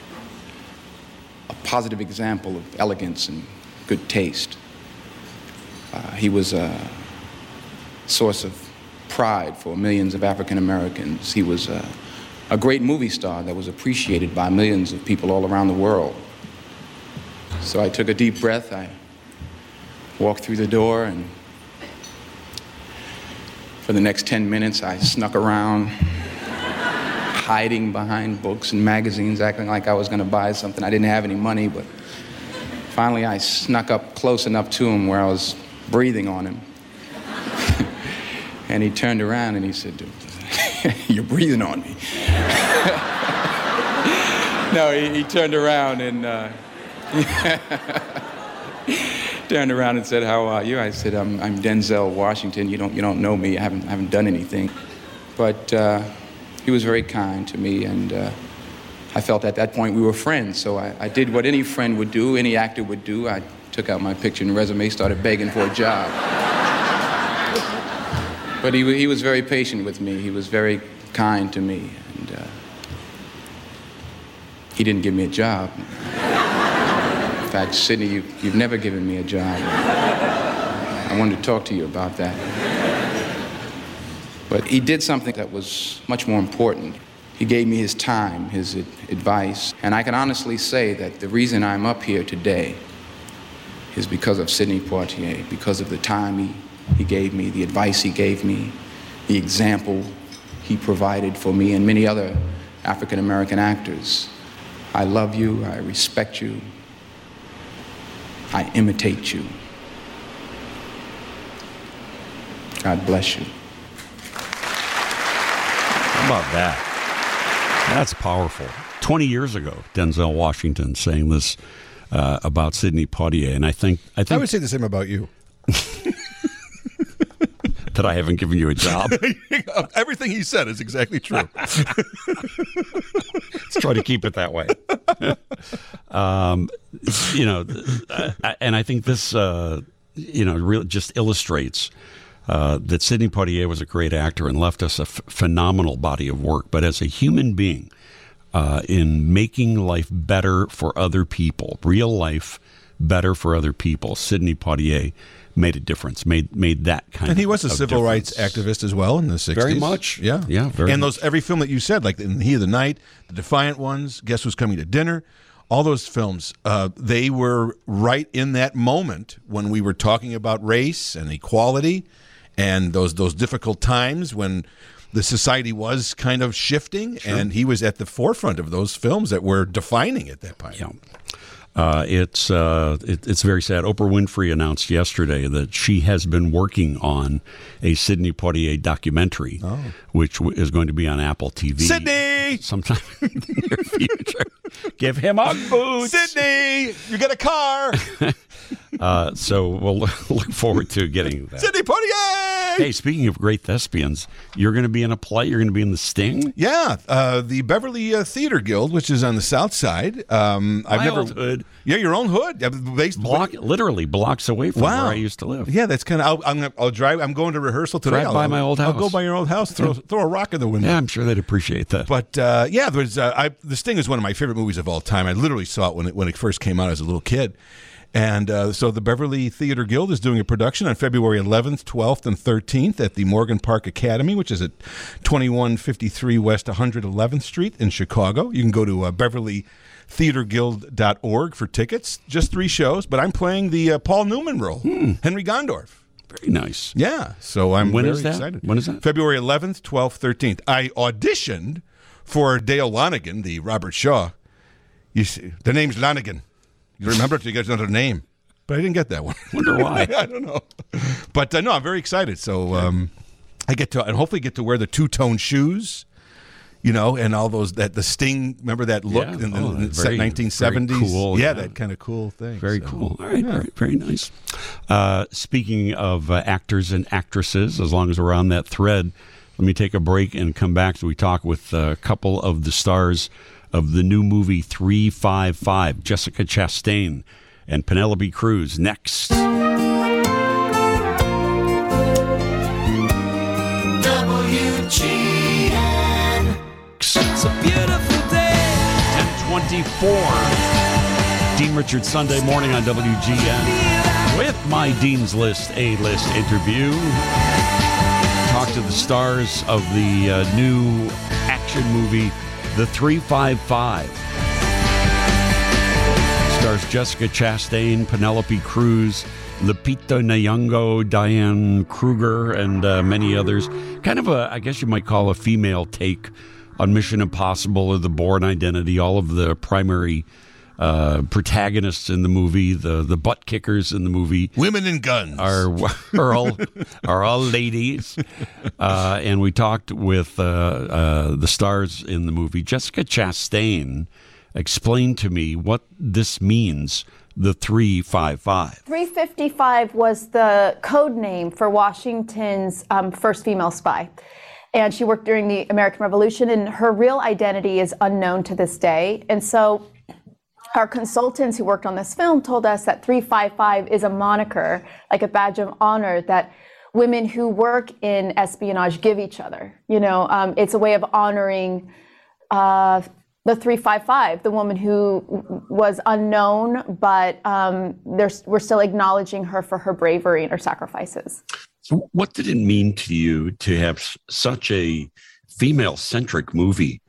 Speaker 12: positive example of elegance and good taste. He was a source of pride for millions of African Americans. He was a great movie star that was appreciated by millions of people all around the world. So I took a deep breath. I walked through the door, and for the next 10 minutes, I snuck around, hiding behind books and magazines, acting like I was going to buy something. I didn't have any money, but finally I snuck up close enough to him where I was breathing on him. And he turned around and he said, "You're breathing on me." No, he turned around and turned around and said, "How are you?" I said, "I'm Denzel Washington. You don't know me. I haven't done anything." But he was very kind to me, and I felt at that point we were friends. So I did what any friend would do, any actor would do. I took out my picture and resume, started begging for a job. But he was very patient with me. He was very kind to me, and he didn't give me a job. In fact, Sidney, you've never given me a job. I wanted to talk to you about that. But he did something that was much more important. He gave me his time, his advice, and I can honestly say that the reason I'm up here today is because of Sidney Poitier, because of the time he gave me, the advice he gave me, the example he provided for me and many other African-American actors. I love you, I respect you, I imitate you. God bless you.
Speaker 1: How about that? That's powerful. 20 years ago, Denzel Washington saying this about Sidney Poitier, and I think
Speaker 2: I would say the same about you.
Speaker 1: That I haven't given you a job.
Speaker 2: Everything he said is exactly true.
Speaker 1: Let's try to keep it that way. And I think this, really just illustrates that Sidney Poitier was a great actor and left us a phenomenal body of work. But as a human being, in making life better for other people, real life better for other people, Sidney Poitier made a difference, made that kind of
Speaker 2: And he was a civil
Speaker 1: difference.
Speaker 2: rights activist as well in the 60s.
Speaker 1: Very much.
Speaker 2: Yeah.
Speaker 1: Yeah, very
Speaker 2: And
Speaker 1: much.
Speaker 2: every film that you said, like In the Heat of the Night, The Defiant Ones, Guess Who's Coming to Dinner, all those films, they were right in that moment when we were talking about race and equality and those difficult times when the society was kind of shifting, and he was at the forefront of those films that were defining at that point.
Speaker 1: Yeah. It's very sad. Oprah Winfrey announced yesterday that she has been working on a Sidney Poitier documentary, which is going to be on Apple TV.
Speaker 2: Sidney!
Speaker 1: Sometime in the near future. Give him a boost!
Speaker 2: Sidney! You get a car!
Speaker 1: So we'll look forward to getting that.
Speaker 2: Sidney Poitier!
Speaker 1: Hey, speaking of great thespians, you're going to be in a play? You're going to be in The Sting?
Speaker 2: Yeah, the Beverly Theater Guild, which is on the south side.
Speaker 1: My old hood.
Speaker 2: Yeah, your own hood.
Speaker 1: Literally blocks away from where I used to live.
Speaker 2: Yeah, that's kind of. I'll drive. I'm going to rehearsal today.
Speaker 1: Drive by my old house.
Speaker 2: I'll go by your old house. Throw a rock in the window.
Speaker 1: Yeah, I'm sure they'd appreciate that.
Speaker 2: But yeah, there's. The Sting is one of my favorite movies of all time. I literally saw it when it first came out as a little kid. And so the Beverly Theater Guild is doing a production on February 11th, 12th, and 13th at the Morgan Park Academy, which is at 2153 West 111th Street in Chicago. You can go to beverlytheaterguild.org for tickets. Just 3 shows, but I'm playing the Paul Newman role, Henry Gondorf.
Speaker 1: Very nice.
Speaker 2: Yeah, so I'm
Speaker 1: When
Speaker 2: very
Speaker 1: is that?
Speaker 2: excited.
Speaker 1: When is that?
Speaker 2: February 11th, 12th, 13th. I auditioned for Dale Lonigan, the Robert Shaw. You see, the name's Lonigan. You remember it? You guys know their name, but I didn't get that one.
Speaker 1: Wonder why?
Speaker 2: I don't know. But no, I'm very excited. So I get to and hopefully get to wear the 2-tone shoes, and all those the Sting. Remember that look in the 1970s?
Speaker 1: Very cool.
Speaker 2: Yeah, that kind of cool thing.
Speaker 1: Very cool. All right, very nice. Speaking of actors and actresses, as long as we're on that thread, let me take a break and come back so we talk with a couple of the stars of the new movie 355, Jessica Chastain and Penelope Cruz, next.
Speaker 6: WGN. It's a beautiful day.
Speaker 1: 10:24. Dean Richards, Sunday morning on WGN with my Dean's List A-list interview. Talk to the stars of the new action movie, The 355. Stars Jessica Chastain, Penelope Cruz, Lupita Nyong'o, Diane Kruger, and many others. Kind of I guess you might call a female take on Mission Impossible or The Bourne Identity. All of the primary protagonists in the movie, the butt kickers in the movie,
Speaker 2: women and guns,
Speaker 1: are all ladies. And we talked with the stars in the movie. Jessica Chastain explained to me what this means. The 355.
Speaker 13: 355 was the code name for Washington's first female spy. And she worked during the American Revolution, and her real identity is unknown to this day. And so our consultants who worked on this film told us that 355 is a moniker, like a badge of honor that women who work in espionage give each other. It's a way of honoring the 355, the woman who was unknown, but we're still acknowledging her for her bravery and her sacrifices.
Speaker 1: So what did it mean to you to have such a female-centric movie,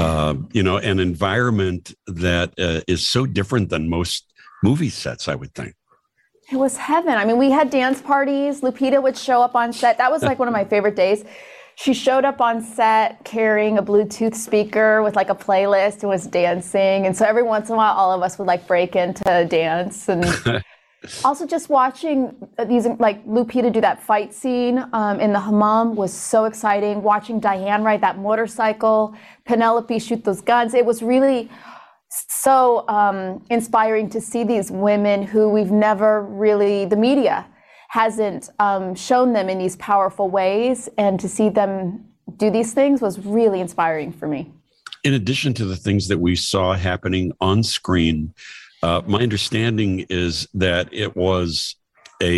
Speaker 1: an environment that is so different than most movie sets, I would think?
Speaker 13: It was heaven. I mean, we had dance parties. Lupita would show up on set. That was like one of my favorite days. She showed up on set carrying a Bluetooth speaker with like a playlist and was dancing. And so every once in a while, all of us would like break into dance. And also just watching these, like Lupita do that fight scene in the hammam was so exciting. Watching Diane ride that motorcycle, Penelope shoot those guns. It was really so inspiring to see these women who we've never really, the media hasn't shown them in these powerful ways, and to see them do these things was really inspiring for me.
Speaker 1: In addition to the things that we saw happening on screen, my understanding is that it was a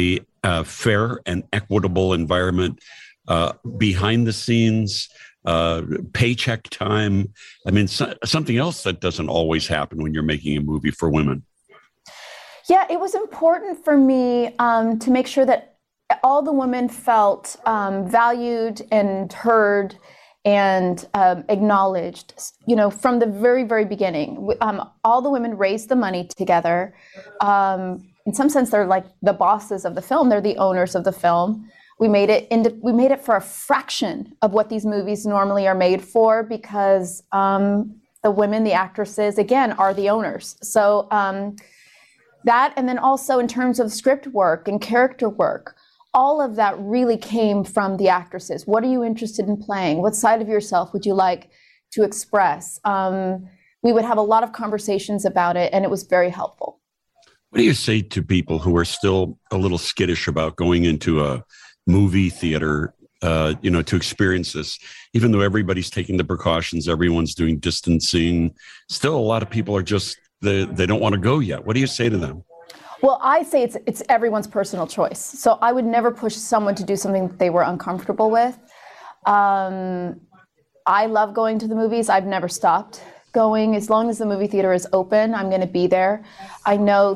Speaker 1: fair and equitable environment behind the scenes, paycheck time. I mean, something else that doesn't always happen when you're making a movie for women.
Speaker 13: Yeah, it was important for me to make sure that all the women felt valued and heard and acknowledged, from the very, very beginning. All the women raised the money together. In some sense, they're like the bosses of the film. They're the owners of the film. We made it for a fraction of what these movies normally are made for, because the women, the actresses, again, are the owners. So that, and then also in terms of script work and character work, all of that really came from the actresses. What are you interested in playing? What side of yourself would you like to express? We would have a lot of conversations about it, and it was very helpful.
Speaker 1: What do you say to people who are still a little skittish about going into a movie theater, to experience this? Even though everybody's taking the precautions, everyone's doing distancing, still a lot of people are just, they don't want to go yet. What do you say to them?
Speaker 13: Well, I say it's everyone's personal choice. So I would never push someone to do something that they were uncomfortable with. I love going to the movies. I've never stopped going. As long as the movie theater is open, I'm going to be there. I know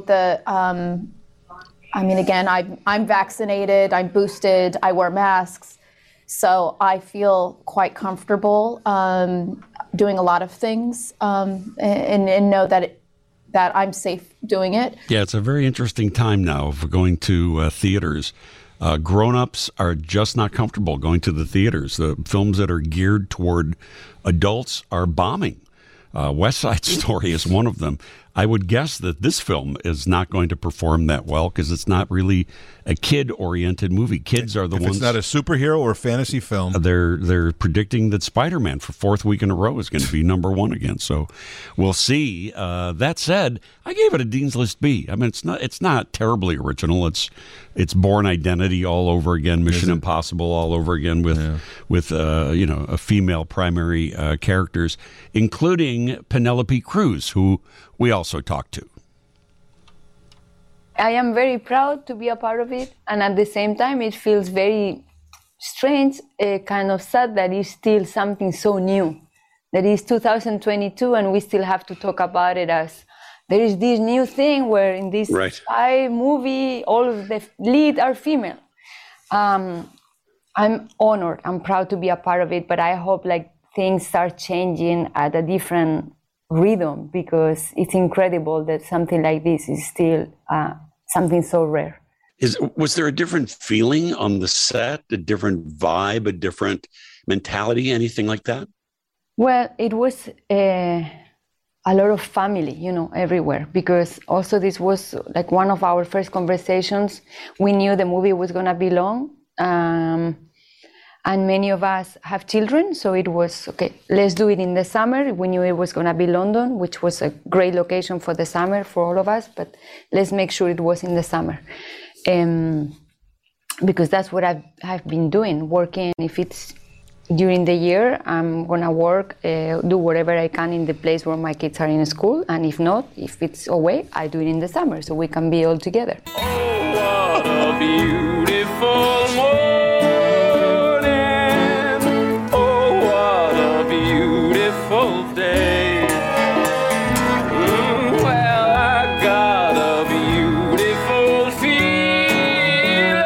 Speaker 13: again, I'm vaccinated, I'm boosted, I wear masks. So I feel quite comfortable doing a lot of things and know that I'm safe doing it.
Speaker 1: Yeah, it's a very interesting time now for going to theaters. Grown-ups are just not comfortable going to the theaters. The films that are geared toward adults are bombing. West Side Story is one of them. I would guess that this film is not going to perform that well because it's not really a kid-oriented movie. Kids are the ones.
Speaker 2: It's not a superhero or fantasy film.
Speaker 1: They're predicting that Spider-Man for fourth week in a row is going to be number one again. So we'll see. That said, I gave it a Dean's List B. I mean, it's not terribly original. It's Bourne Identity all over again, Mission Impossible all over again with a female primary characters, including Penelope Cruz, who we also talked to.
Speaker 14: I am very proud to be a part of it, and at the same time it feels very strange, kind of sad that it's still something so new. That is 2022 and we still have to talk about it as there is this new thing where in this spy movie all of the lead are female. I'm honored, I'm proud to be a part of it, but I hope things start changing at a different rhythm, because it's incredible that something like this is still something so rare.
Speaker 1: Was there a different feeling on the set, a different vibe, a different mentality, anything like that?
Speaker 14: Well, it was a lot of family, everywhere, because also this was one of our first conversations. We knew the movie was going to be long, and many of us have children, so it was, okay, let's do it in the summer. We knew it was going to be London, which was a great location for the summer for all of us, but let's make sure it was in the summer. Because that's what I've been doing, working. If it's during the year, I'm going to work, do whatever I can in the place where my kids are in school, and if not, if it's away, I do it in the summer, so we can be all together.
Speaker 6: Oh, what a beautiful morning. Day. Well, I got a beautiful feeling.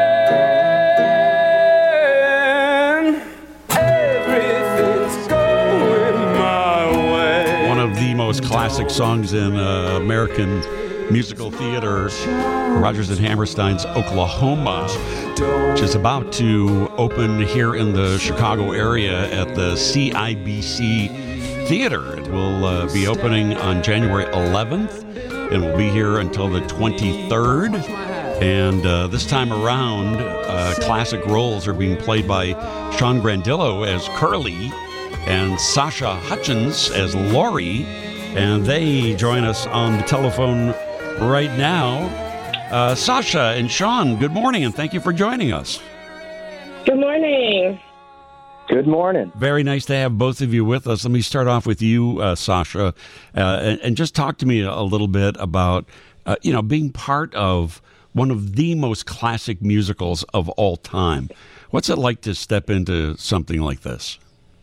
Speaker 6: Everything's going my way.
Speaker 1: One of the most classic songs in American musical theater, Rodgers and Hammerstein's Oklahoma, which is about to open here in the Chicago area at the CIBC Theater. It will be opening on January 11th and will be here until the 23rd. And this time around, classic roles are being played by Sean Grandillo as Curly and Sasha Hutchins as Laurie. And they join us on the telephone right now. Sasha and Sean, good morning, and thank you for joining us.
Speaker 15: Good morning.
Speaker 16: Good morning.
Speaker 1: Very nice to have both of you with us. Let me start off with you, Sasha, and just talk to me a little bit about, being part of one of the most classic musicals of all time. What's it like to step into something like this?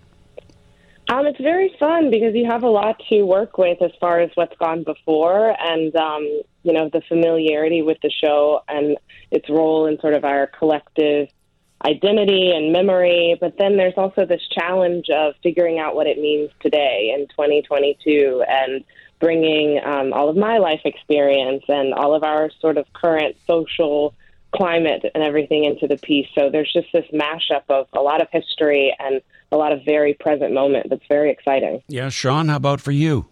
Speaker 15: It's very fun because you have a lot to work with as far as what's gone before and, the familiarity with the show and its role in sort of our collective identity and memory. But then there's also this challenge of figuring out what it means today in 2022 and bringing all of my life experience and all of our sort of current social climate and everything into the piece. So there's just this mashup of a lot of history and a lot of very present moment that's very exciting.
Speaker 1: Yeah, Sean, how about for you?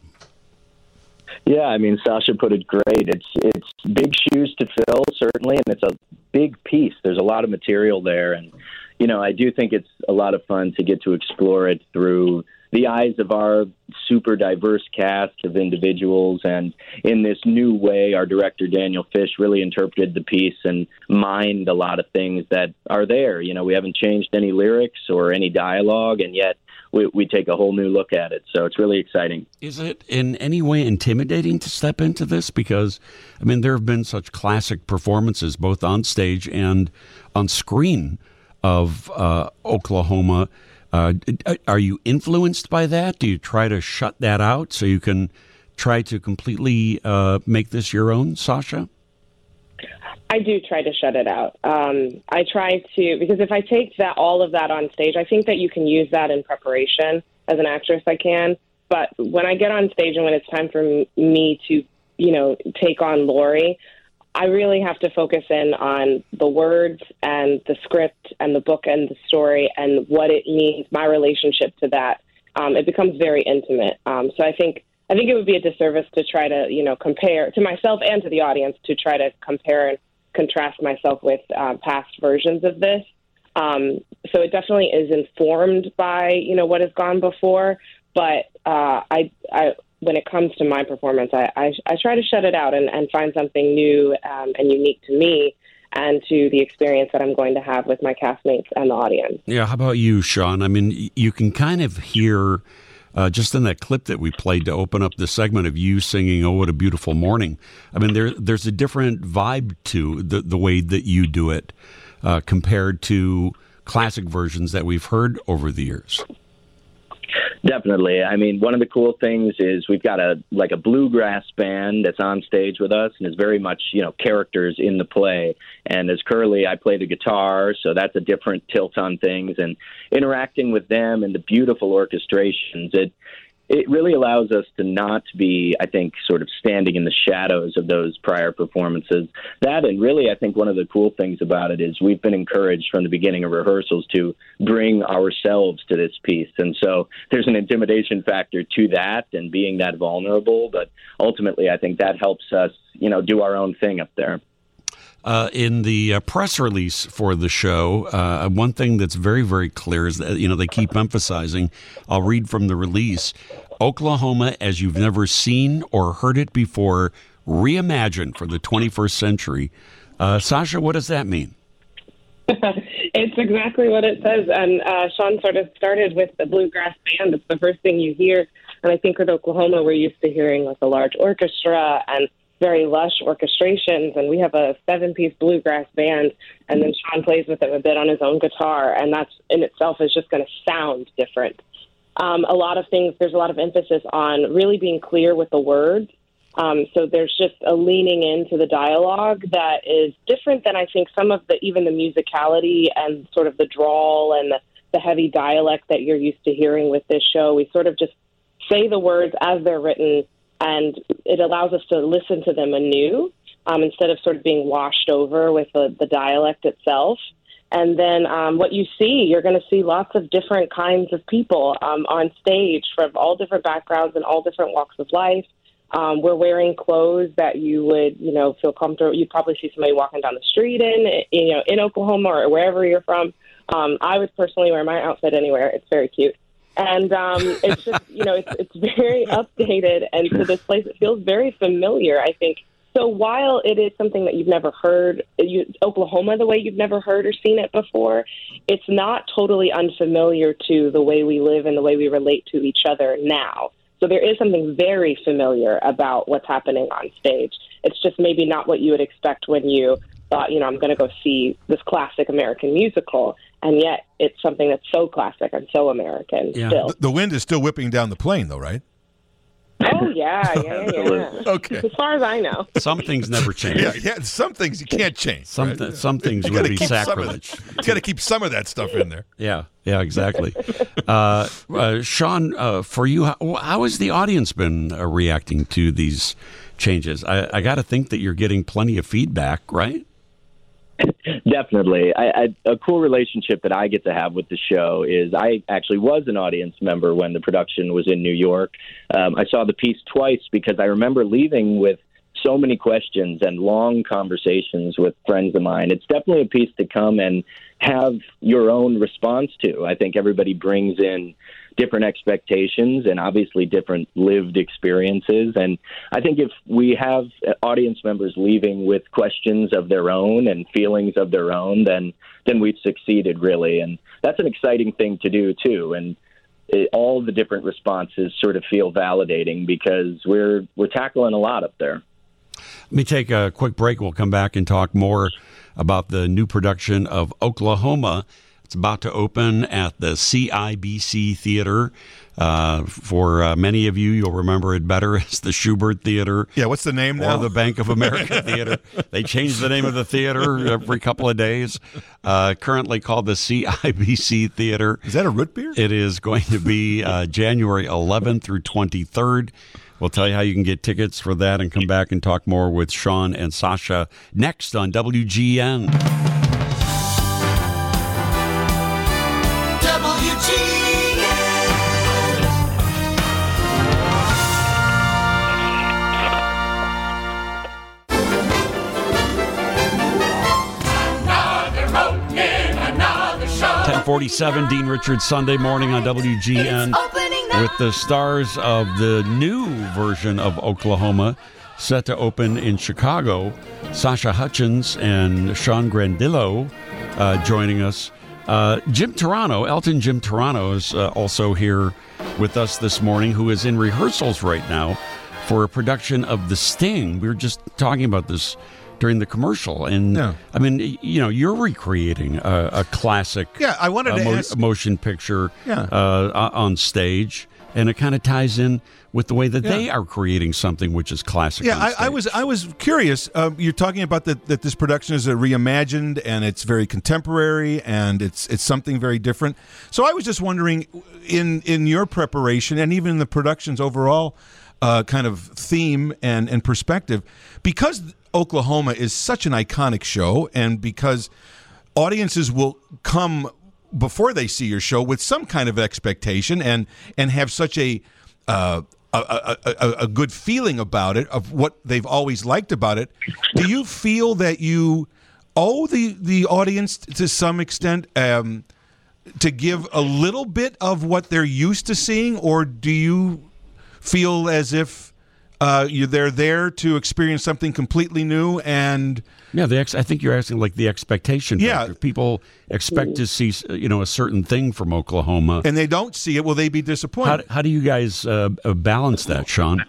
Speaker 16: Yeah, I mean, Sasha put it great. It's big shoes to fill, certainly, and it's a big piece. There's a lot of material there, and, I do think it's a lot of fun to get to explore it through the eyes of our super diverse cast of individuals. And in this new way, our director, Daniel Fish, really interpreted the piece and mined a lot of things that are there. We haven't changed any lyrics or any dialogue, and yet we take a whole new look at it. So it's really exciting.
Speaker 1: Is it in any way intimidating to step into this? Because, there have been such classic performances, both on stage and on screen, of Oklahoma. Are you influenced by that? Do you try to shut that out so you can try to completely make this your own, Sasha?
Speaker 15: I do try to shut it out. I try to, because if I take all of that on stage, I think that you can use that in preparation. As an actress, I can. But when I get on stage and when it's time for me to, take on Lori, I really have to focus in on the words and the script and the book and the story and what it means, my relationship to that. It becomes very intimate. So I think it would be a disservice to try to, compare to myself and to the audience to try to compare and contrast myself with past versions of this. So it definitely is informed by, what has gone before. But when it comes to my performance, I try to shut it out and find something new and unique to me and to the experience that I'm going to have with my castmates and the audience.
Speaker 1: Yeah, how about you, Sean? You can kind of hear, just in that clip that we played to open up the segment of you singing, "Oh, What a Beautiful Morning." There's a different vibe to the way that you do it compared to classic versions that we've heard over the years.
Speaker 16: Definitely. One of the cool things is we've got a bluegrass band that's on stage with us and is very much, characters in the play. And as Curly, I play the guitar, so that's a different tilt on things. And interacting with them and the beautiful orchestrations, it really allows us to not be, I think, sort of standing in the shadows of those prior performances. That, and really, I think one of the cool things about it is we've been encouraged from the beginning of rehearsals to bring ourselves to this piece. And so there's an intimidation factor to that and being that vulnerable. But ultimately, I think that helps us, do our own thing up there.
Speaker 1: In the press release for the show, one thing that's very, very clear is that, they keep emphasizing, I'll read from the release, Oklahoma as you've never seen or heard it before, reimagined for the 21st century. Sasha, what does that mean?
Speaker 15: It's exactly what it says. And Sean sort of started with the bluegrass band. It's the first thing you hear. And I think with Oklahoma, we're used to hearing a large orchestra and very lush orchestrations, and we have a 7-piece bluegrass band, and then Sean plays with it a bit on his own guitar, and that's in itself is just going to sound different. A lot of things, there's a lot of emphasis on really being clear with the words, so there's just a leaning into the dialogue that is different than I think some of even the musicality and sort of the drawl and the heavy dialect that you're used to hearing with this show. We sort of just say the words as they're written, and it allows us to listen to them anew instead of sort of being washed over with the dialect itself. And then what you see, you're going to see lots of different kinds of people on stage from all different backgrounds and all different walks of life. We're wearing clothes that you would, feel comfortable. You'd probably see somebody walking down the street in Oklahoma or wherever you're from. I would personally wear my outfit anywhere. It's very cute. And it's just, it's very updated. And to this place, it feels very familiar, I think. So while it is something that you've never heard, Oklahoma the way you've never heard or seen it before, it's not totally unfamiliar to the way we live and the way we relate to each other now. So there is something very familiar about what's happening on stage. It's just maybe not what you would expect when you thought, I'm going to go see this classic American musical, and yet it's something that's so classic and so American still.
Speaker 2: The wind is still whipping down the plane, though, right?
Speaker 15: Oh, yeah.
Speaker 2: Okay.
Speaker 15: As far as I know.
Speaker 1: Some things never change.
Speaker 2: Yeah, some things you can't change.
Speaker 1: Some things would be sacrilege.
Speaker 2: You got to keep some of that stuff in there.
Speaker 1: Yeah, exactly. Sean, for you, how has the audience been reacting to these changes? I got to think that you're getting plenty of feedback, right?
Speaker 16: Definitely. A cool relationship that I get to have with the show is I actually was an audience member when the production was in New York. I saw the piece twice because I remember leaving with so many questions and long conversations with friends of mine. It's definitely a piece to come and have your own response to. I think everybody brings in different expectations and obviously different lived experiences. And I think if we have audience members leaving with questions of their own and feelings of their own, then we've succeeded, really. And that's an exciting thing to do, too. And all the different responses sort of feel validating because we're tackling a lot up there.
Speaker 1: Let me take a quick break. We'll come back and talk more about the new production of Oklahoma. It's about to open at the CIBC Theater. For many of you, you'll remember it better as the Schubert Theater.
Speaker 2: Yeah, what's the name now?
Speaker 1: Or the Bank of America Theater. They change the name of the theater every couple of days. Currently called the CIBC Theater.
Speaker 2: Is that a root beer?
Speaker 1: It is going to be January 11th through 23rd. We'll tell you how you can get tickets for that and come back and talk more with Sean and Sasha next on WGN.
Speaker 6: Another road in another show.
Speaker 1: 10:47, Dean Richards, Sunday morning on WGN. With the stars of the new version of Oklahoma set to open in Chicago, Sasha Hutchins and Sean Grandillo joining us. Jim Turano, Jim Turano is also here with us this morning, who is in rehearsals right now for a production of The Sting. We were just talking about this during the commercial, and I mean, you're recreating a classic,
Speaker 2: I wanted to ask,
Speaker 1: motion picture on stage, and it kind of ties in with the way that they are creating something which is classic.
Speaker 2: I was curious. You're talking about that this production is reimagined and it's very contemporary and it's something very different. So I was just wondering, in your preparation and even in the production's overall kind of theme and perspective, because Oklahoma is such an iconic show, and because audiences will come before they see your show with some kind of expectation and have such a good feeling about it, of what they've always liked about it, do you feel that you owe the audience to some extent to give a little bit of what they're used to seeing, or do you feel as if they're there to experience something completely new? And
Speaker 1: I think you're asking like the expectation factor. People expect to see a certain thing from Oklahoma,
Speaker 2: and they don't see it. Will they be disappointed?
Speaker 1: How do you guys balance that, Sean?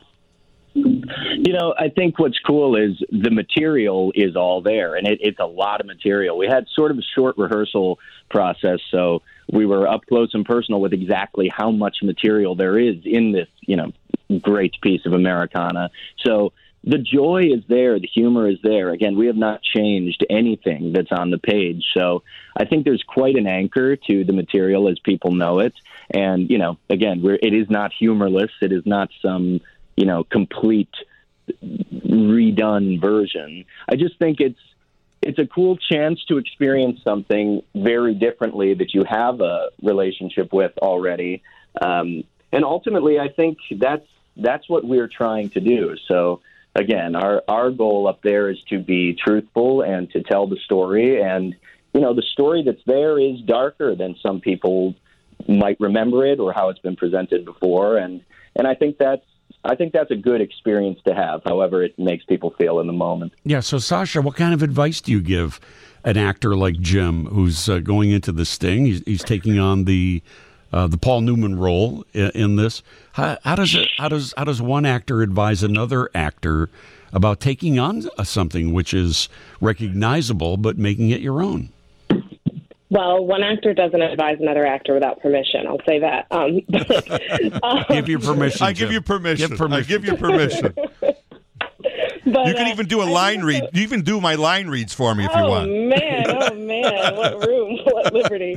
Speaker 16: I think what's cool is the material is all there, and it's a lot of material. We had sort of a short rehearsal process, so we were up close and personal with exactly how much material there is in this, great piece of Americana. So the joy is there. The humor is there. Again, we have not changed anything that's on the page. So I think there's quite an anchor to the material as people know it. And, again, it is not humorless. It is not some, complete redone version. I just think it's a cool chance to experience something very differently that you have a relationship with already. And ultimately, I think that's what we're trying to do. So, again, our goal up there is to be truthful and to tell the story. And, the story that's there is darker than some people might remember it or how it's been presented before. And I think that's a good experience to have, however it makes people feel in the moment.
Speaker 1: Yeah, so Sasha, what kind of advice do you give an actor like Jim who's going into The Sting? He's taking on the Paul Newman role in this. How does one actor advise another actor about taking on something which is recognizable but making it your own?
Speaker 15: Well, one actor doesn't advise another actor without permission. I'll say that.
Speaker 1: Give you permission.
Speaker 2: I give you permission.
Speaker 1: Give permission.
Speaker 2: I give you permission.
Speaker 15: But,
Speaker 2: you can even do a line read. You even do my line reads for me if you want.
Speaker 15: Oh man, what room, what liberty.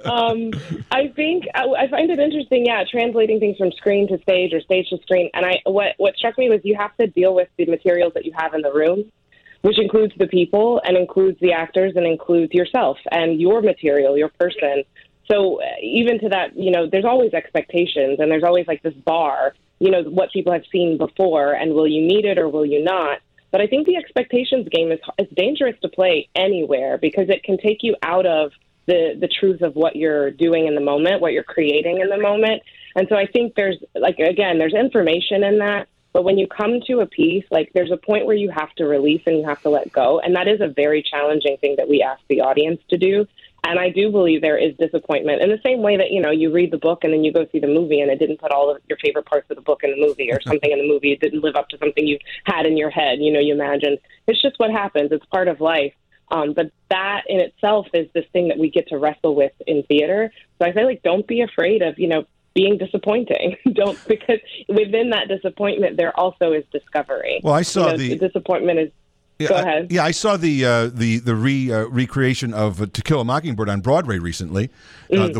Speaker 15: I think I find it interesting, translating things from screen to stage or stage to screen. And what struck me was you have to deal with the materials that you have in the room, which includes the people and includes the actors and includes yourself and your material, your person. So even to that, there's always expectations and there's always like this bar, what people have seen before and will you meet it or will you not? But I think the expectations game is dangerous to play anywhere because it can take you out of the truth of what you're doing in the moment, what you're creating in the moment. And so I think there's information in that. But when you come to a piece, there's a point where you have to release and you have to let go. And that is a very challenging thing that we ask the audience to do. And I do believe there is disappointment in the same way that, you read the book and then you go see the movie and it didn't put all of your favorite parts of the book in the movie or something in the movie. It didn't live up to something you had in your head, you imagined. It's just what happens. It's part of life. But that in itself is this thing that we get to wrestle with in theater. So I say, don't be afraid of, being disappointing. Because within that disappointment, there also is discovery.
Speaker 2: Well, I saw
Speaker 15: the disappointment is. Go ahead.
Speaker 2: I saw the recreation of To Kill a Mockingbird on Broadway recently. Aaron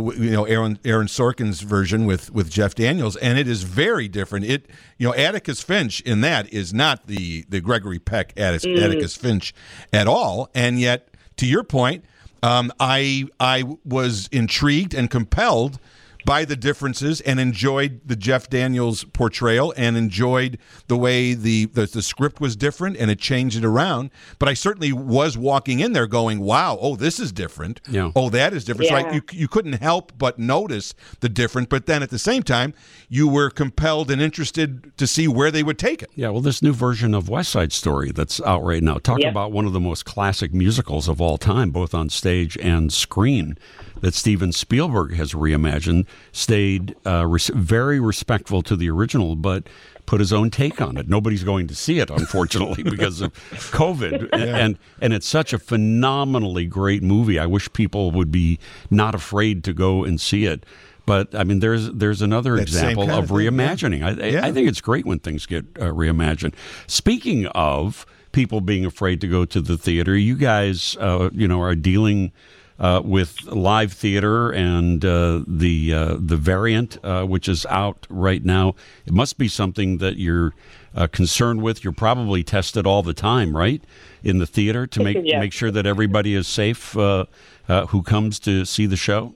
Speaker 2: Sorkin's version with Jeff Daniels, and it is very different. Atticus Finch in that is not the Gregory Peck Atticus Finch at all, and yet to your point, I was intrigued and compelled by the differences and enjoyed the Jeff Daniels portrayal and enjoyed the way the script was different and it changed it around. But I certainly was walking in there going, wow, oh, this is different.
Speaker 1: Yeah.
Speaker 2: Oh, that is different.
Speaker 15: Yeah.
Speaker 2: So you couldn't help but notice the difference. But then at the same time, you were compelled and interested to see where they would take it.
Speaker 1: Yeah, well, this new version of West Side Story that's out right now, talk about one of the most classic musicals of all time, both on stage and screen, that Steven Spielberg has reimagined, stayed very respectful to the original, but put his own take on it. Nobody's going to see it, unfortunately, because of COVID. Yeah. And it's such a phenomenally great movie. I wish people would be not afraid to go and see it. But, I mean, there's another example of reimagining. I think it's great when things get reimagined. Speaking of people being afraid to go to the theater, you guys, are dealing with live theater and the variant, which is out right now. It must be something that you're concerned with. You're probably tested all the time, right, in the theater to make sure that everybody is safe who comes to see the show?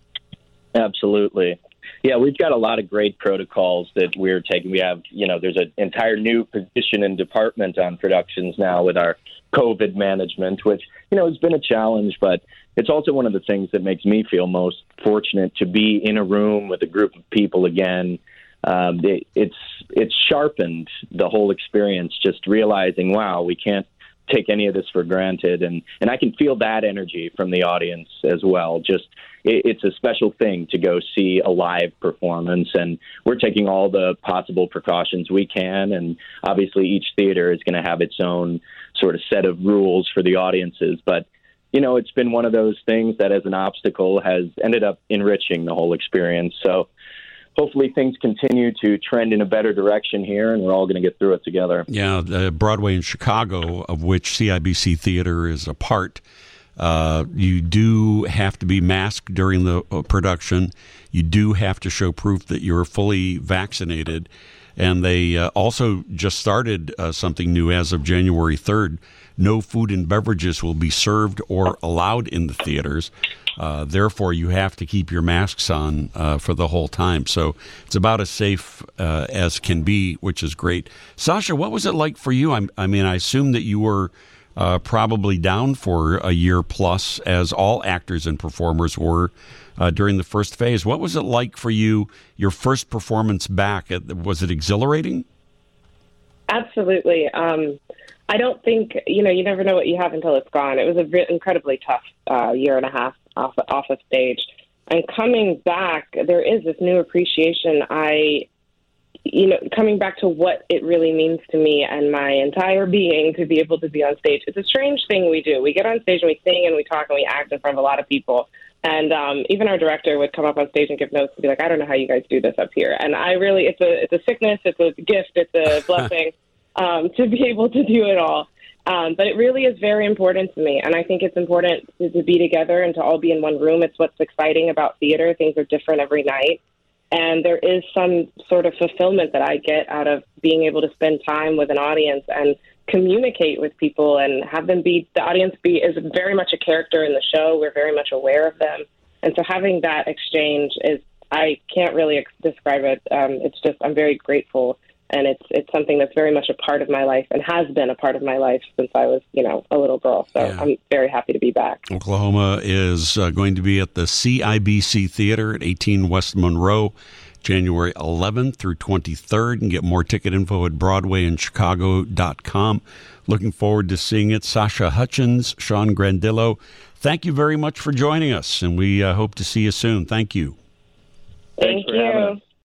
Speaker 16: Absolutely. Yeah, we've got a lot of great protocols that we're taking. We have, there's an entire new position and department on productions now with our COVID management, which, has been a challenge, but it's also one of the things that makes me feel most fortunate to be in a room with a group of people again. It's sharpened the whole experience, just realizing, wow, we can't take any of this for granted. And I can feel that energy from the audience as well. Just it's a special thing to go see a live performance, and we're taking all the possible precautions we can. And obviously each theater is going to have its own sort of set of rules for the audiences. But, it's been one of those things that as an obstacle has ended up enriching the whole experience. So hopefully things continue to trend in a better direction here, and we're all going to get through it together.
Speaker 1: Yeah, Broadway in Chicago, of which CIBC Theater is a part, you do have to be masked during the production. You do have to show proof that you're fully vaccinated. And they also just started something new as of January 3rd. No food and beverages will be served or allowed in the theaters. Therefore, you have to keep your masks on for the whole time. So it's about as safe as can be, which is great. Sasha, what was it like for you? I mean, I assume that you were probably down for a year plus, as all actors and performers were during the first phase. What was it like for you, your first performance back? Was it exhilarating?
Speaker 15: Absolutely. I don't think, you never know what you have until it's gone. It was an incredibly tough year and a half off of stage. And coming back, there is this new appreciation. I coming back to what it really means to me and my entire being to be able to be on stage. It's a strange thing we do. We get on stage and we sing and we talk and we act in front of a lot of people. And even our director would come up on stage and give notes and be like, I don't know how you guys do this up here. And it's a sickness, it's a gift, it's a blessing to be able to do it all. But it really is very important to me. And I think it's important to be together and to all be in one room. It's what's exciting about theater. Things are different every night. And there is some sort of fulfillment that I get out of being able to spend time with an audience and communicate with people and have them the audience is very much a character in the show. We're very much aware of them. And so having that exchange I can't really describe it. It's just, I'm very grateful. And it's something that's very much a part of my life and has been a part of my life since I was, a little girl. So I'm very happy to be back.
Speaker 1: Oklahoma is going to be at the CIBC Theater at 18 West Monroe, January 11th through 23rd. And get more ticket info at BroadwayInChicago.com. Looking forward to seeing it. Sasha Hutchins, Sean Grandillo, thank you very much for joining us, and we hope to see you soon. Thank you.
Speaker 15: Thank you.